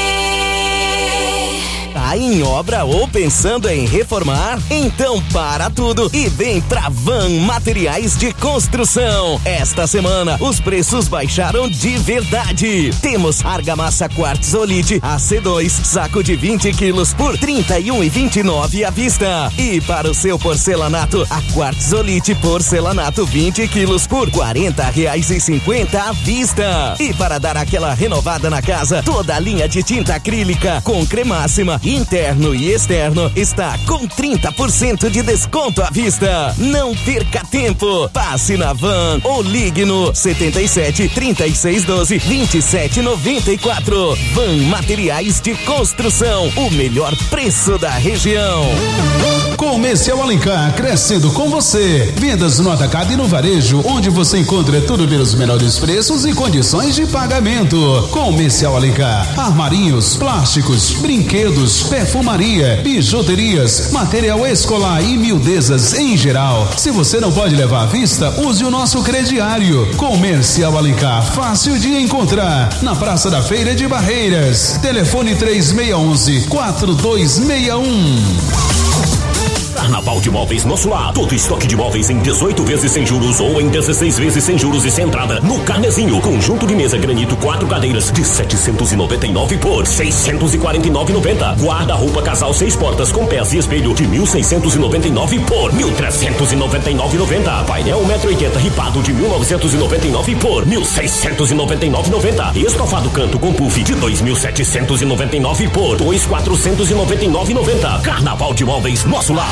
Tá em obra ou pensando em reformar? Então para tudo e vem pra Van Materiais de Construção. Esta semana os preços baixaram de verdade. Temos argamassa Quartzolite A C dois, saco de vinte quilos por trinta e um e vinte e nove à vista. E para o seu porcelanato, a Quartzolite Porcelanato vinte quilos por quarenta reais e cinquenta à vista. E para dar aquela renovada na casa, toda a linha de tinta acrílica com cremáxima e interno e externo está com trinta por cento de desconto à vista. Não perca tempo. Passe na Van ou ligue no setenta e sete, trinta e seis, doze, vinte e sete, noventa e quatro. Van Materiais de Construção, o melhor preço da região. Comercial Alencar, crescendo com você. Vendas no atacado e no varejo, onde você encontra tudo pelos menores preços e condições de pagamento. Comercial Alencar, armarinhos, plásticos, brinquedos, perfumaria, bijuterias, material escolar e miudezas em geral. Se você não pode levar à vista, use o nosso crediário. Comercial Alencar, fácil de encontrar, na Praça da Feira de Barreiras. Telefone três seis um um, quatro dois seis um. Carnaval de Móveis Nosso Lar. Todo estoque de móveis em dezoito vezes sem juros ou em dezesseis vezes sem juros e sem entrada. No Carnezinho, conjunto de mesa granito, quatro cadeiras de setecentos e noventa e nove por seiscentos e quarenta e nove e noventa. Guarda-roupa casal seis portas com pés e espelho de mil seiscentos e noventa e nove por mil trezentos e noventa e nove e noventa. Painel um metro e oitenta ripado de mil novecentos e noventa e nove por mil seiscentos e noventa e nove e noventa. Estofado canto com puff de dois mil setecentos e noventa e nove por dois mil quatrocentos e noventa e nove e noventa. Carnaval de Móveis Nosso Lar.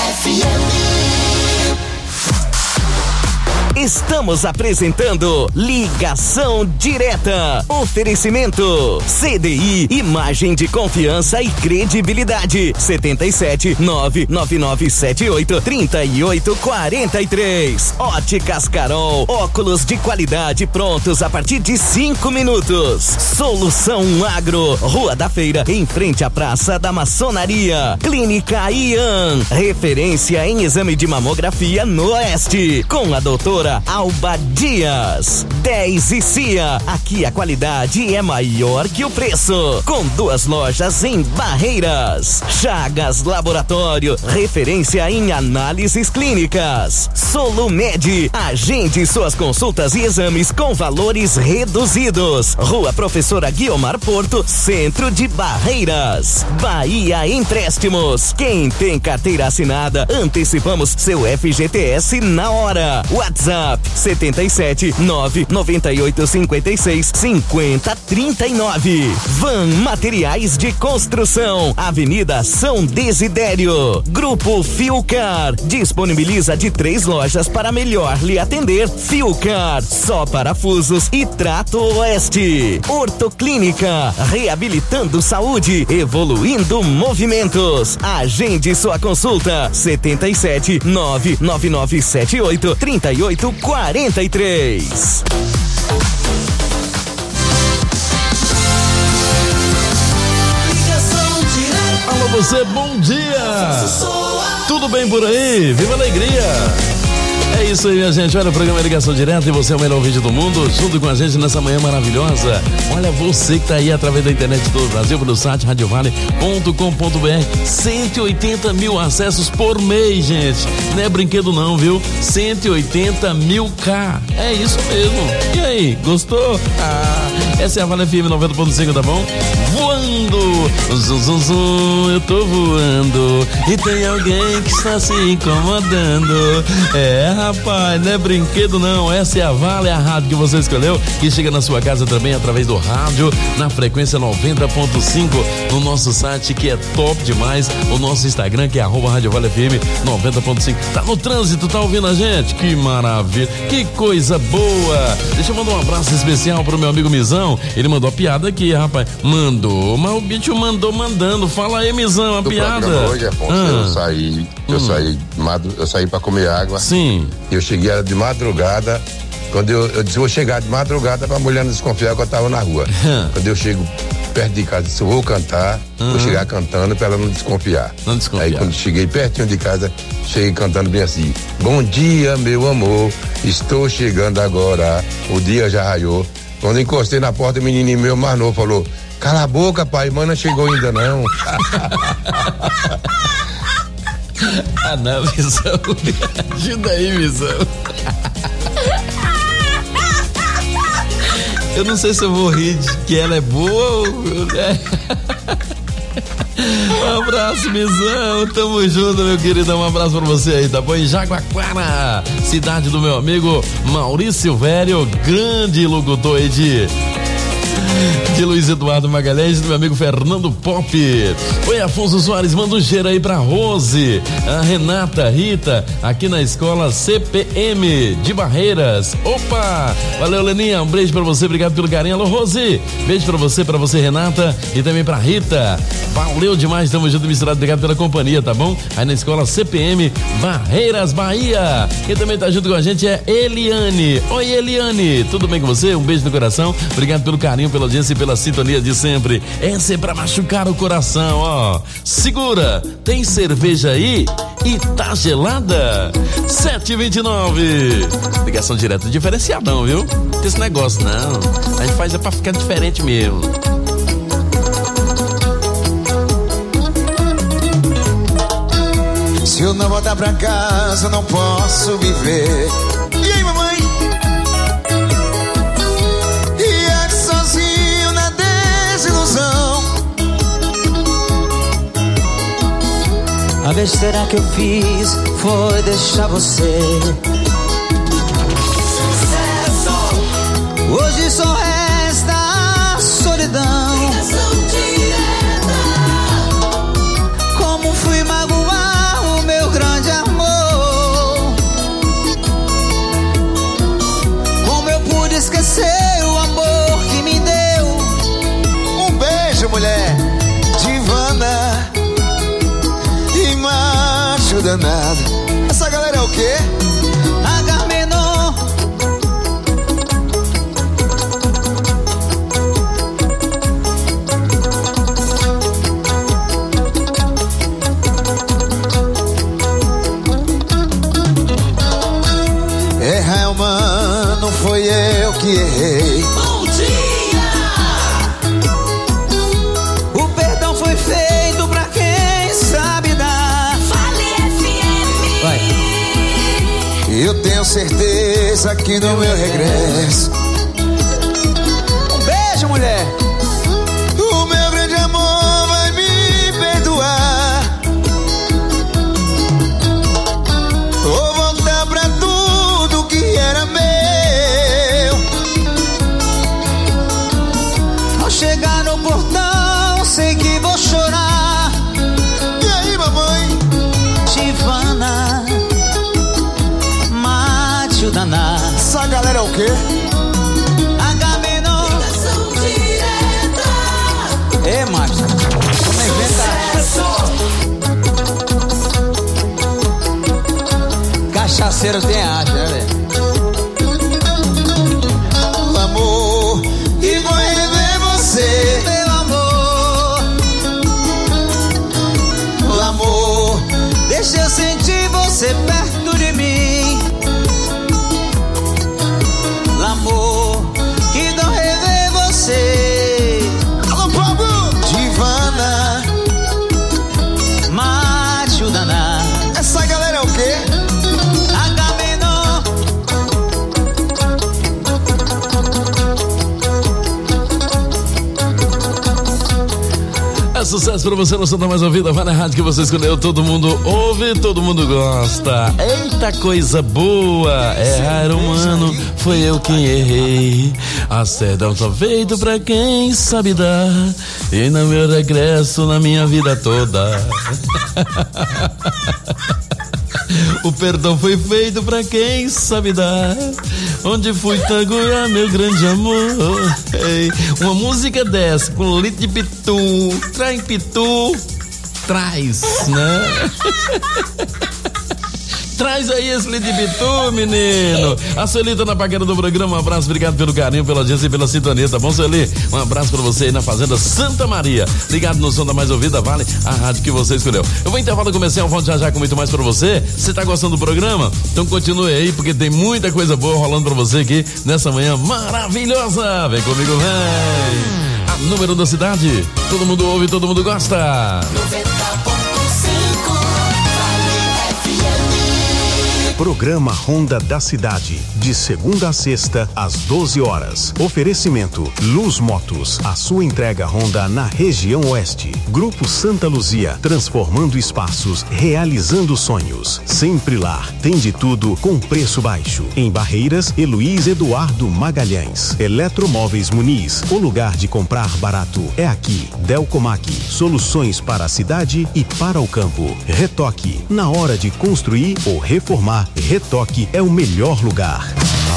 Estamos apresentando Ligação Direta. Oferecimento C D I, imagem de confiança e credibilidade. setenta e sete, nove nove nove sete oito, três oito quatro três. Óticas Carol, óculos de qualidade prontos a partir de cinco minutos. Solução Agro, Rua da Feira, em frente à Praça da Maçonaria. Clínica Ian, referência em exame de mamografia no Oeste, com a doutora Alba Dias. dez e C I A, aqui a qualidade é maior que o preço, com duas lojas em Barreiras. Chagas Laboratório, referência em análises clínicas. Solumed, agende suas consultas e exames com valores reduzidos. Rua Professora Guiomar Porto, centro de Barreiras. Bahia Empréstimos, quem tem carteira assinada, antecipamos seu F G T S na hora. WhatsApp setenta e sete, nove noventa e oito, cinquenta e seis, cinquenta, trinta e nove. Van Materiais de Construção, Avenida São Desidério. Grupo Fiucar, disponibiliza de três lojas para melhor lhe atender. Fiucar, só parafusos e trato oeste. Ortoclínica, reabilitando saúde, evoluindo movimentos. Agende sua consulta, setenta e sete, nove nove nove sete oito, trinta e oito quarenta e três. Alô você, bom dia! Tudo bem por aí? Viva a alegria! É isso aí, minha gente. Olha o programa Ligação Direta e você é o melhor vídeo do mundo, junto com a gente nessa manhã maravilhosa. Olha você que tá aí através da internet de todo o Brasil, pelo site rádio vale ponto com ponto br. cento e oitenta mil acessos por mês, gente. Não é brinquedo não, viu? cento e oitenta mil K. É isso mesmo. E aí, gostou? Ah, essa é a Vale F M noventa ponto cinco, tá bom? Voando, zum, zum, zum, eu tô voando e tem alguém que está se incomodando. É, rapaz, não é brinquedo não, essa é a Vale, a rádio que você escolheu, que chega na sua casa também através do rádio, na frequência noventa ponto cinco, no nosso site que é top demais, o nosso Instagram que é arroba rádio Vale F M noventa ponto cinco. Tá no trânsito, tá ouvindo a gente? Que maravilha, que coisa boa. Deixa eu mandar um abraço especial pro meu amigo Mizão, ele mandou a piada aqui, rapaz, mandou, mas o bicho mandou mandando, fala aí, Mizão, a do piada. Hoje, Afonso, ah. eu saí, eu hum. saí, eu saí pra comer água. Sim. Eu cheguei de madrugada, quando eu, eu disse, vou chegar de madrugada pra mulher não desconfiar que eu tava na rua. Quando eu chego perto de casa, disse, eu vou cantar, uhum. vou chegar cantando pra ela não desconfiar. Não desconfiar. Aí quando cheguei pertinho de casa, cheguei cantando bem assim, bom dia, meu amor, estou chegando agora, o dia já raiou. Quando encostei na porta, o menininho meu mais novo falou, cala a boca, pai, mana chegou ainda não. Ah, não, Mizão. Ajuda aí, Mizão. Eu não sei se eu vou rir de que ela é boa ou... Um abraço, Mizão. Tamo junto, meu querido. Um abraço pra você aí, tá bom? Em Jaguaquara, cidade do meu amigo Maurício Velho, grande locutor aí de... De Luiz Eduardo Magalhães e do meu amigo Fernando Pop. Oi, Afonso Soares, manda um cheiro aí pra Rose, a Renata, Rita, aqui na escola C P M de Barreiras. Opa! Valeu, Leninha, um beijo pra você, obrigado pelo carinho. Alô, Rose, beijo pra você, pra você, Renata, e também pra Rita. Valeu demais, tamo junto, misturado, obrigado pela companhia, tá bom? Aí na escola C P M Barreiras, Bahia. Quem também tá junto com a gente é Eliane. Oi, Eliane, tudo bem com você? Um beijo no coração, obrigado pelo carinho, pela audiência e pela sintonia de sempre. Essa é pra machucar o coração, ó. Segura, tem cerveja aí e tá gelada? sete e vinte e nove. Ligação direta diferenciadão, viu? Não tem esse negócio, não. A gente faz é pra ficar diferente mesmo. Se eu não voltar pra casa, não posso viver. E aí, mamãe? E é sozinho na desilusão. A besteira que eu fiz foi deixar você. Sucesso! Hoje só resta a solidão. Como fui magoar o meu grande amor? Como eu pude esquecer o amor que me deu? Um beijo, mulher divana e macho danado. Essa galera é o quê? Agamenon. Errar é humano, foi eu que errei. Bom dia! O perdão foi feito pra quem sabe dar. Fale F M. Vai. Eu tenho certeza que no meu regresso. Um beijo, mulher. O meu grande amor vai me perdoar. Vou voltar pra tudo que era meu. Ao chegar no portão, sei que vou chorar. E aí, mamãe? Tivana, mate o danado. Essa galera é o quê? Agamenon. Ligação direta. Ê, macho, como inventa? Cachaceiro tem arte, né, velho? Amor, e vou rever você. Meu amor, Amor, deixa eu sentir você perto de mim. Amor, que dó rever você. alô, Pablo! Divana, Mate o danado. essa galera é o quê? Agamenon. É sucesso pra você, não Santa Mais Ouvida, vai na rádio que você escolheu, todo mundo ouve, todo mundo gosta. Eita coisa boa, errar humano, foi eu quem errei. A cedão só feito pra quem sabe dar, e no meu regresso na minha vida toda. O perdão foi feito pra quem sabe dar, onde fui taguear meu grande amor. Ei, uma música dessa com litro de pitu, traz pitu, traz, né? Traz aí esse litro de pitu, menino. A Sueli tá na paquera do programa, um abraço, obrigado pelo carinho, pela audiência e pela sintonia, tá bom, Sueli? Um abraço pra você aí na Fazenda Santa Maria, ligado no som da Mais Ouvida, vale a rádio que você escolheu. Eu vou intervalo comercial, volto já já com muito mais pra você. Você tá gostando do programa? Então continue aí, porque tem muita coisa boa rolando pra você aqui nessa manhã maravilhosa. Vem comigo, vem. A número da cidade, todo mundo ouve, todo mundo gosta. Programa Ronda da Cidade, de segunda a sexta, às doze horas. Oferecimento Luz Motos, a sua entrega Honda na região oeste. Grupo Santa Luzia, transformando espaços, realizando sonhos. Sempre lá, tem de tudo com preço baixo. Em Barreiras, Heloís Eduardo Magalhães. Eletromóveis Muniz, o lugar de comprar barato é aqui. Delcomac, soluções para a cidade e para o campo. Retoque, na hora de construir ou reformar, Retoque é o melhor lugar.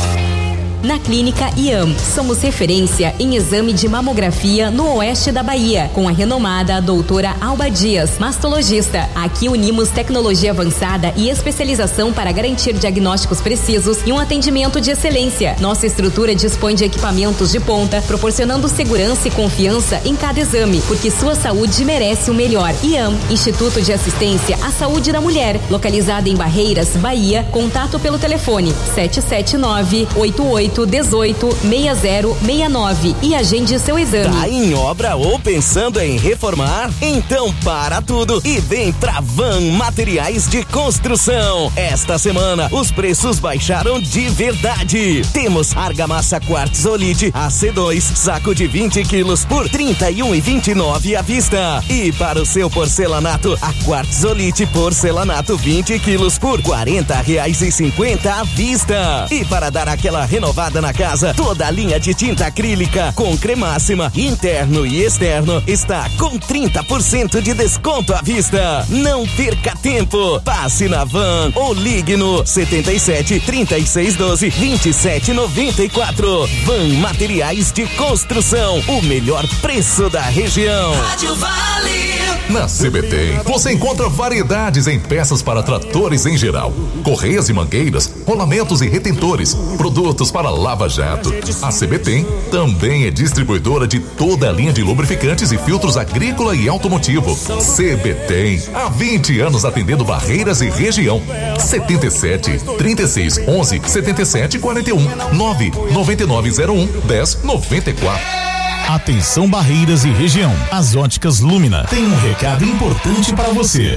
Na Clínica I A M, somos referência em exame de mamografia no oeste da Bahia, com a renomada doutora Alba Dias, mastologista. Aqui unimos tecnologia avançada e especialização para garantir diagnósticos precisos e um atendimento de excelência. Nossa estrutura dispõe de equipamentos de ponta, proporcionando segurança e confiança em cada exame, porque sua saúde merece o melhor. I A M, Instituto de Assistência à Saúde da Mulher, localizada em Barreiras, Bahia. Contato pelo telefone sete sete nove, oito oito dezoito, seis zero seis nove e agende seu exame. Tá em obra ou pensando em reformar? Então para tudo e vem pra Van Materiais de Construção. Esta semana os preços baixaram de verdade. Temos argamassa quartzolite A C dois, saco de vinte quilos por trinta e um e vinte e nove à vista. E para o seu porcelanato, a quartzolite porcelanato vinte quilos por quarenta reais e cinquenta à vista. E para dar aquela renovada na casa, toda a linha de tinta acrílica com cremáxima, interno e externo está com trinta por cento de desconto à vista. Não perca tempo, passe na Van ou ligue no setenta e sete, trinta e seis, doze, vinte e sete, noventa e quatro. Van Materiais de Construção, o melhor preço da região. Rádio Vale. Na C B T, você encontra variedades em peças para tratores em geral, correias e mangueiras, rolamentos e retentores, produtos para lava-jato. A C B T também é distribuidora de toda a linha de lubrificantes e filtros agrícola e automotivo. C B T, há vinte anos atendendo Barreiras e região. setenta e sete, trinta e seis, onze, setenta e sete, quarenta e um, nove nove nove zero um, dez noventa e quatro. Atenção Barreiras e região, as óticas Lumina tem um recado importante para você.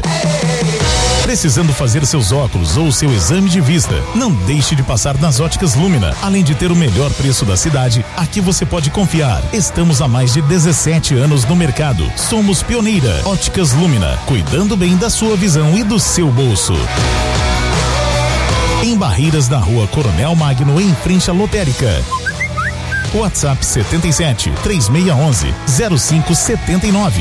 Precisando fazer seus óculos ou seu exame de vista, não deixe de passar nas óticas Lumina. Além de ter o melhor preço da cidade, aqui você pode confiar. Estamos há mais de dezessete anos no mercado. Somos pioneira. Óticas Lumina, cuidando bem da sua visão e do seu bolso. Em Barreiras, na Rua Coronel Magno, em frente à lotérica. WhatsApp setenta e sete, três seis um um, zero cinco sete nove.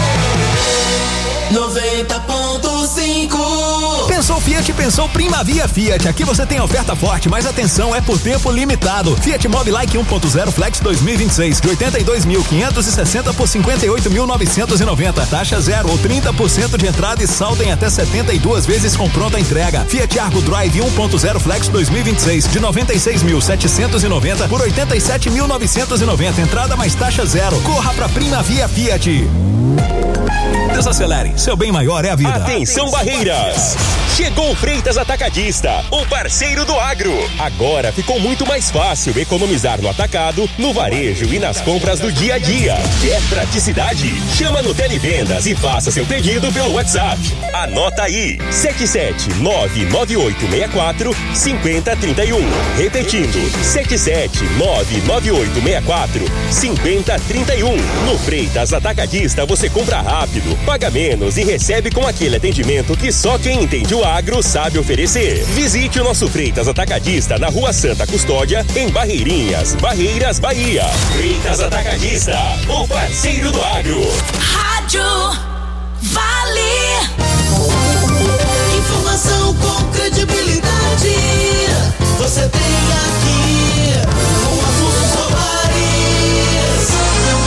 noventa ponto cinco. Pensou Fiat, pensou Primavia Fiat. Aqui você tem oferta forte, mas atenção, é por tempo limitado. Fiat Mobi Like um ponto zero Flex dois mil e vinte e seis, de oitenta e dois mil quinhentos e sessenta por cinquenta e oito mil novecentos e noventa. Taxa zero ou trinta por cento de entrada e saldo em até setenta e duas vezes com pronta entrega. Fiat Argo Drive um ponto zero Flex dois mil e vinte e seis, de noventa e seis mil setecentos e noventa por oitenta e sete mil novecentos e noventa. Entrada mais taxa zero. Corra pra Primavia Fiat. Desacelere, seu bem maior é a vida. Atenção Barreiras! Chegou o Freitas Atacadista, o parceiro do agro. Agora ficou muito mais fácil economizar no atacado, no varejo e nas compras do dia a dia. Quer praticidade? Chama no Televendas e faça seu pedido pelo WhatsApp. Anota aí, sete sete nove nove oito seis quatro cinco zero três um. Repetindo, sete sete nove nove oito seis quatro cinco zero três um. No Freitas Atacadista você compra rápido, paga menos e recebe com aquele atendimento que só quem entende o agro sabe oferecer. Visite o nosso Freitas Atacadista na Rua Santa Custódia, em Barreirinhas, Barreiras, Bahia. Freitas Atacadista, o parceiro do agro. Rádio Vale. Informação com credibilidade. Você tem aqui com Afonso Soares.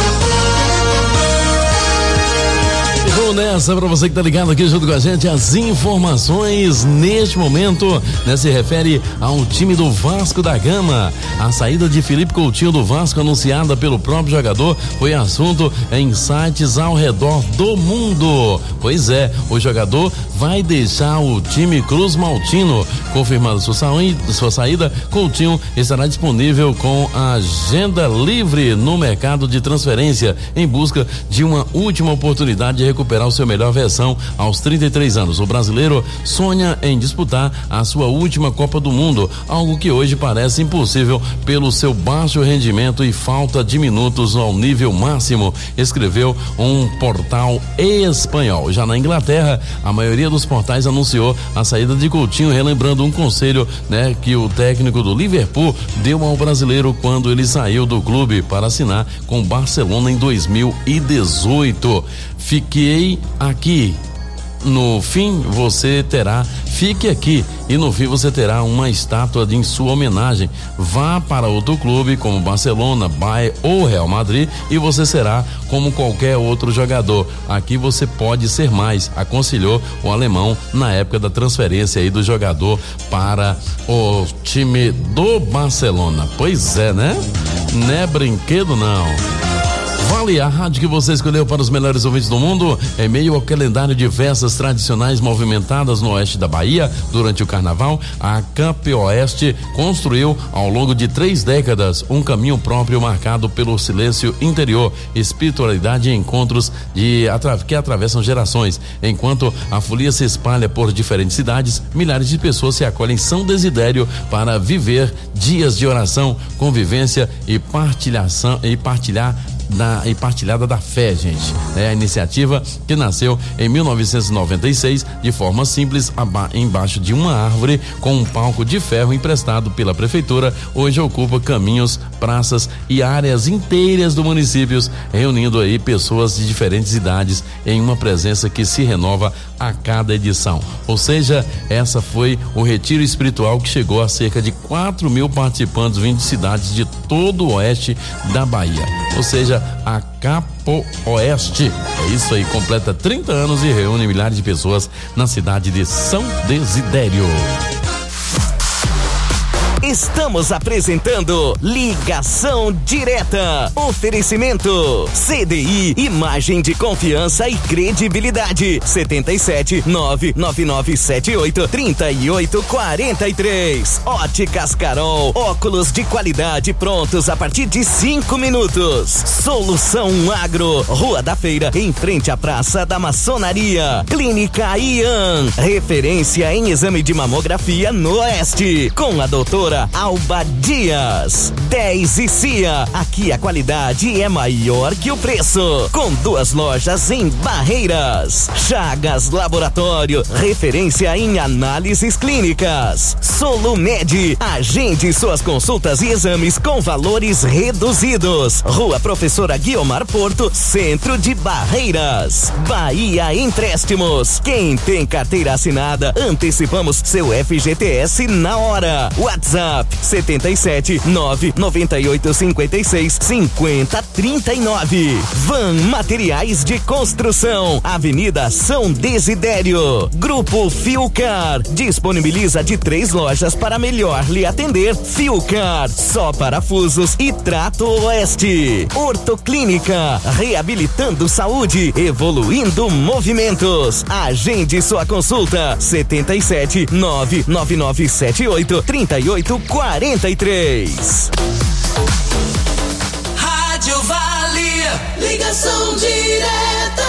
Vamos nessa, pra você que tá ligado aqui junto com a gente, as informações neste momento, né, se refere ao time do Vasco da Gama. A saída de Felipe Coutinho do Vasco, anunciada pelo próprio jogador, foi assunto em sites ao redor do mundo. Pois é, o jogador vai deixar o time Cruz Maltino. Confirmada sua, sua saída, Coutinho estará disponível com a agenda livre no mercado de transferência, em busca de uma última oportunidade de recuperar viverá o seu melhor versão aos trinta e três anos. O brasileiro sonha em disputar a sua última Copa do Mundo, algo que hoje parece impossível pelo seu baixo rendimento e falta de minutos ao nível máximo, escreveu um portal espanhol. Já na Inglaterra, a maioria dos portais anunciou a saída de Coutinho, relembrando um conselho, né, que o técnico do Liverpool deu ao brasileiro quando ele saiu do clube para assinar com o Barcelona em dois mil e dezoito. Fiquei aqui. No fim você terá, fique aqui e no fim você terá uma estátua de, em sua homenagem. Vá para outro clube como Barcelona, Bayern ou Real Madrid e você será como qualquer outro jogador. Aqui você pode ser mais, aconselhou o alemão na época da transferência aí do jogador para o time do Barcelona. Pois é, né? Não é brinquedo não. Vale, a rádio que você escolheu para os melhores ouvintes do mundo, em meio ao calendário de festas tradicionais movimentadas no oeste da Bahia durante o carnaval, a Camp Oeste construiu ao longo de três décadas um caminho próprio marcado pelo silêncio interior, espiritualidade e encontros de, atra, que atravessam gerações. Enquanto a folia se espalha por diferentes cidades, milhares de pessoas se acolhem em São Desidério para viver dias de oração, convivência e partilhação e partilhar Da, e partilhada da fé, gente. É a iniciativa que nasceu em mil novecentos e noventa e seis de forma simples, aba, embaixo de uma árvore com um palco de ferro emprestado pela prefeitura. Hoje ocupa caminhos, praças e áreas inteiras do município, reunindo aí pessoas de diferentes idades em uma presença que se renova a cada edição. Ou seja, essa foi o retiro espiritual que chegou a cerca de quatro mil participantes vindo de cidades de todo o oeste da Bahia. Ou seja, a Capo Oeste. É isso aí, completa trinta anos e reúne milhares de pessoas na cidade de São Desidério. Estamos apresentando Ligação Direta. Oferecimento C D I, imagem de confiança e credibilidade. setenta e sete, nove nove nove sete oito, trinta e oito quarenta e três. Óticas Carol, óculos de qualidade prontos a partir de cinco minutos. Solução Agro, Rua da Feira, em frente à Praça da Maçonaria. Clínica Ian, referência em exame de mamografia no Oeste, com a doutora Alba Dias. dez e C I A, aqui a qualidade é maior que o preço, com duas lojas em Barreiras. Chagas Laboratório, referência em análises clínicas. Solumed, agende suas consultas e exames com valores reduzidos. Rua Professora Guiomar Porto, centro de Barreiras. Bahia Empréstimos, quem tem carteira assinada, antecipamos seu F G T S na hora. WhatsApp setenta e sete, nove noventa e oito, cinquenta e seis, cinquenta, trinta e nove. Van Materiais de Construção, Avenida São Desidério. Grupo Fiucar, disponibiliza de três lojas para melhor lhe atender. Fiucar, só parafusos e trato oeste. Ortoclínica, reabilitando saúde, evoluindo movimentos. Agende sua consulta, setenta e sete, nove nove nove sete oito, trinta e oito quarenta e três. Rádio Vale, ligação direta.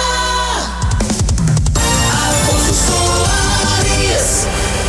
Afonso Soares.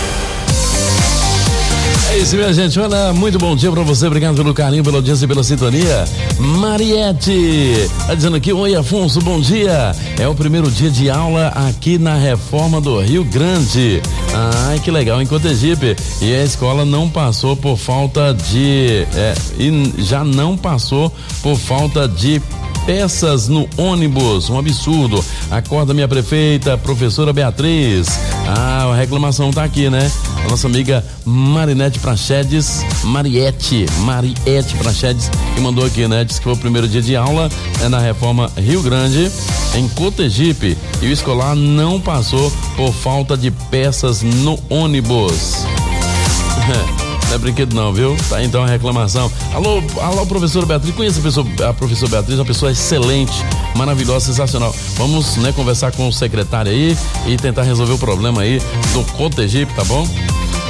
É isso, minha gente. Olha, muito bom dia pra você. Obrigado pelo carinho, pela audiência e pela sintonia. Mariette tá dizendo aqui: oi, Afonso, bom dia. É o primeiro dia de aula aqui na Reforma do Rio Grande. Ai, que legal, em Cotegipe. E a escola não passou por falta de. É, e já não passou por falta de peças no ônibus, um absurdo. Acorda, minha prefeita, professora Beatriz. Ah, a reclamação tá aqui, né? A nossa amiga Marinete Prachedes, Mariette, Mariette Prachedes, que mandou aqui, né? Diz que foi o primeiro dia de aula é na Reforma Rio Grande, em Cotegipe, e o escolar não passou por falta de peças no ônibus. Não é brinquedo não, viu? Tá então a reclamação. Alô, alô, professora Beatriz, conheço a, pessoa, a professora Beatriz, uma pessoa excelente, maravilhosa, sensacional. Vamos, né, conversar com o secretário aí e tentar resolver o problema aí do Cotegipe, tá bom?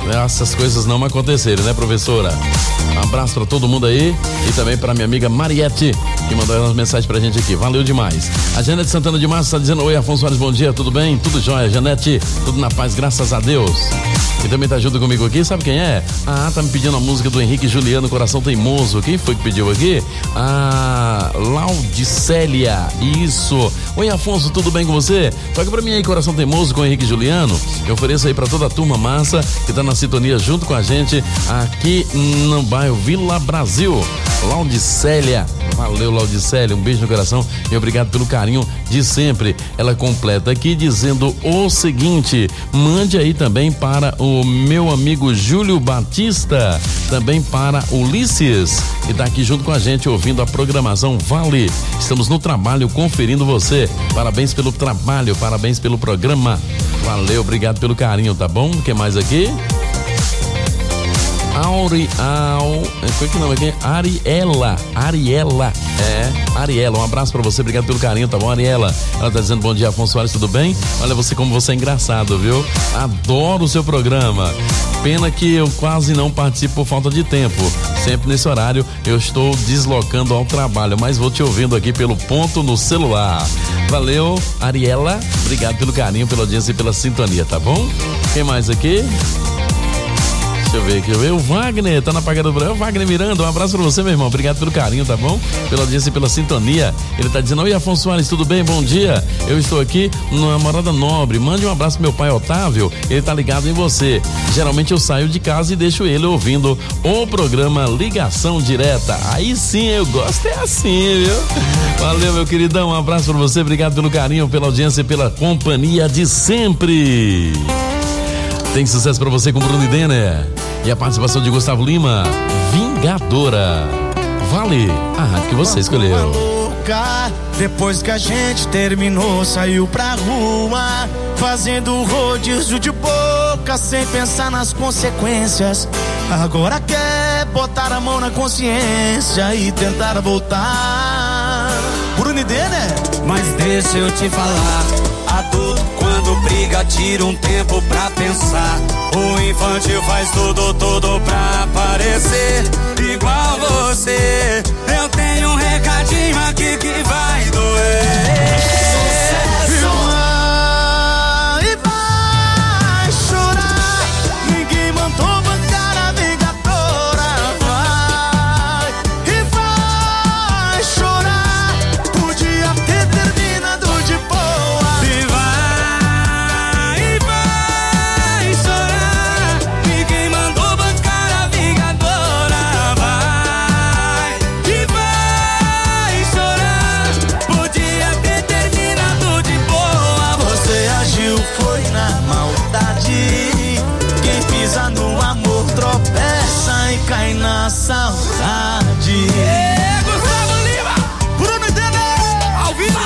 essas coisas não acontecerem, né, professora? Um abraço pra todo mundo aí e também pra minha amiga Mariette, que mandou umas mensagens pra gente aqui. Valeu demais. A Janete Santana de Massa tá dizendo: oi, Afonso Soares, bom dia, tudo bem? Tudo jóia, Janete, tudo na paz, graças a Deus. E também tá junto comigo aqui, sabe quem é? Ah, tá me pedindo a música do Henrique Juliano, Coração Teimoso. Quem foi que pediu aqui? Ah, Laudicélia, isso. Oi, Afonso, tudo bem com você? Toca pra mim aí, Coração Teimoso, com o Henrique Juliano. Eu ofereço aí pra toda a turma massa que tá na sintonia junto com a gente aqui no bairro Vila Brasil. Laudicélia, valeu, Laudicélia, um beijo no coração e obrigado pelo carinho de sempre. Ela completa aqui dizendo o seguinte: mande aí também para o meu amigo Júlio Batista, também para Ulisses, que tá aqui junto com a gente ouvindo a programação Vale. Estamos no trabalho conferindo você. Parabéns pelo trabalho, parabéns pelo programa. Valeu, obrigado pelo carinho, tá bom? O que mais aqui? Auri, Au, foi que não, aqui? Ariela, Ariela, é, Ariela, um abraço pra você, obrigado pelo carinho, tá bom, Ariela? Ela tá dizendo: bom dia, Afonso Soares, tudo bem? Olha você como você é engraçado, viu? Adoro o seu programa. Pena que eu quase não participo por falta de tempo. Sempre nesse horário eu estou deslocando ao trabalho, mas vou te ouvindo aqui pelo ponto no celular. Valeu, Ariela, obrigado pelo carinho, pela audiência e pela sintonia, tá bom? Quem mais aqui? Deixa eu ver aqui, deixa eu ver. O Wagner tá na Pagada do Brasil. Wagner Miranda, um abraço pra você, meu irmão. Obrigado pelo carinho, tá bom? Pela audiência e pela sintonia. Ele tá dizendo: oi, Afonso Soares, tudo bem? Bom dia. Eu estou aqui na Morada Nobre. Mande um abraço pro meu pai Otávio. Ele tá ligado em você. Geralmente eu saio de casa e deixo ele ouvindo o programa Ligação Direta. Aí sim, eu gosto, é assim, viu? Valeu, meu queridão. Um abraço pra você. Obrigado pelo carinho, pela audiência e pela companhia de sempre. Tem sucesso pra você com Bruno e Denner. E a participação de Gustavo Lima, Vingadora. Vale, a rádio que você escolheu. Louca, depois que a gente terminou, saiu pra rua, fazendo rodízio de boca, sem pensar nas consequências. Agora quer botar a mão na consciência e tentar voltar. Bruno e Denner. Mas deixa eu te falar, adulto quando briga tira um tempo pra pensar. O infantil faz tudo, tudo pra aparecer igual você. Eu tenho um recadinho aqui que vai doer. Sucesso. Vai, vai chorar. Ninguém mandou bancar a Vingadora. Vai e vai chorar. Podia ter terminado de boa. E vai, e vai chorar. Ninguém mandou bancar a Vingadora. Vai e vai chorar. Podia ter terminado de boa. Você agiu, foi na maldade. Quem pisa no amor tropeça e cai na saudade. É, Gustavo Lima, Bruno e Denner, ao vivo.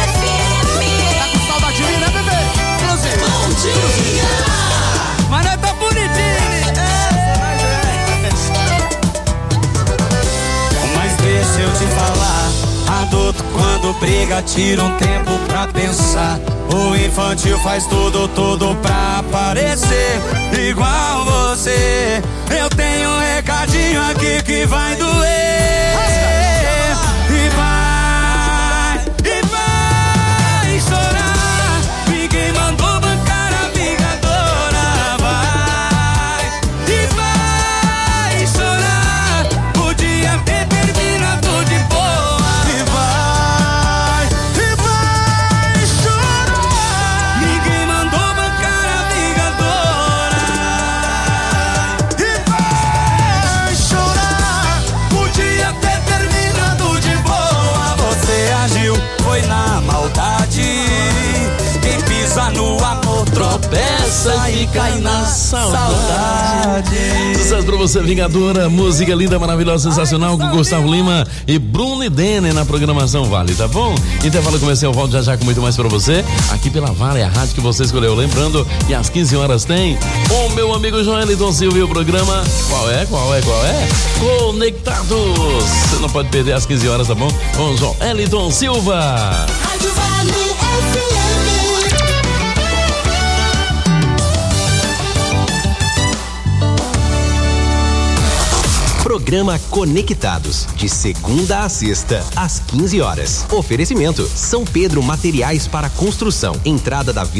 Tá com saudade de mim, né, bebê? Bom dia. Mas nós tá bonitinho. Mas deixa eu te falar, adulto quando briga tira um tempo pra pensar. O infantil faz tudo, tudo pra aparecer igual você. Eu tenho um recadinho aqui que vai doer. E vai, e vai chorar. Ninguém mandou bancar a Vingadora. Vai e vai chorar. Podia ter terminado de boa. E vai, e vai chorar. Ninguém mandou bancar a Vingadora. E vai chorar. Podia ter terminado de boa. Você agiu, foi na maldade. Quem pisa no amor tropeça e cai na saudade. Sucesso pra você, Vingadora. Música linda, maravilhosa, sensacional, com Gustavo Lima e Bruno e Denner na programação Vale, tá bom? Intervalo comercial, volto já já com muito mais pra você, aqui pela Vale, a rádio que você escolheu. Lembrando que às quinze horas tem o meu amigo Joelton Silva e o programa. Qual é? Qual é? Qual é? Conectados. Você não pode perder às quinze horas, tá bom? Com Joelton Silva. Rádio Vale F M. Programa Conectados, de segunda a sexta, às quinze horas. Oferecimento: São Pedro Materiais para Construção, entrada da Vila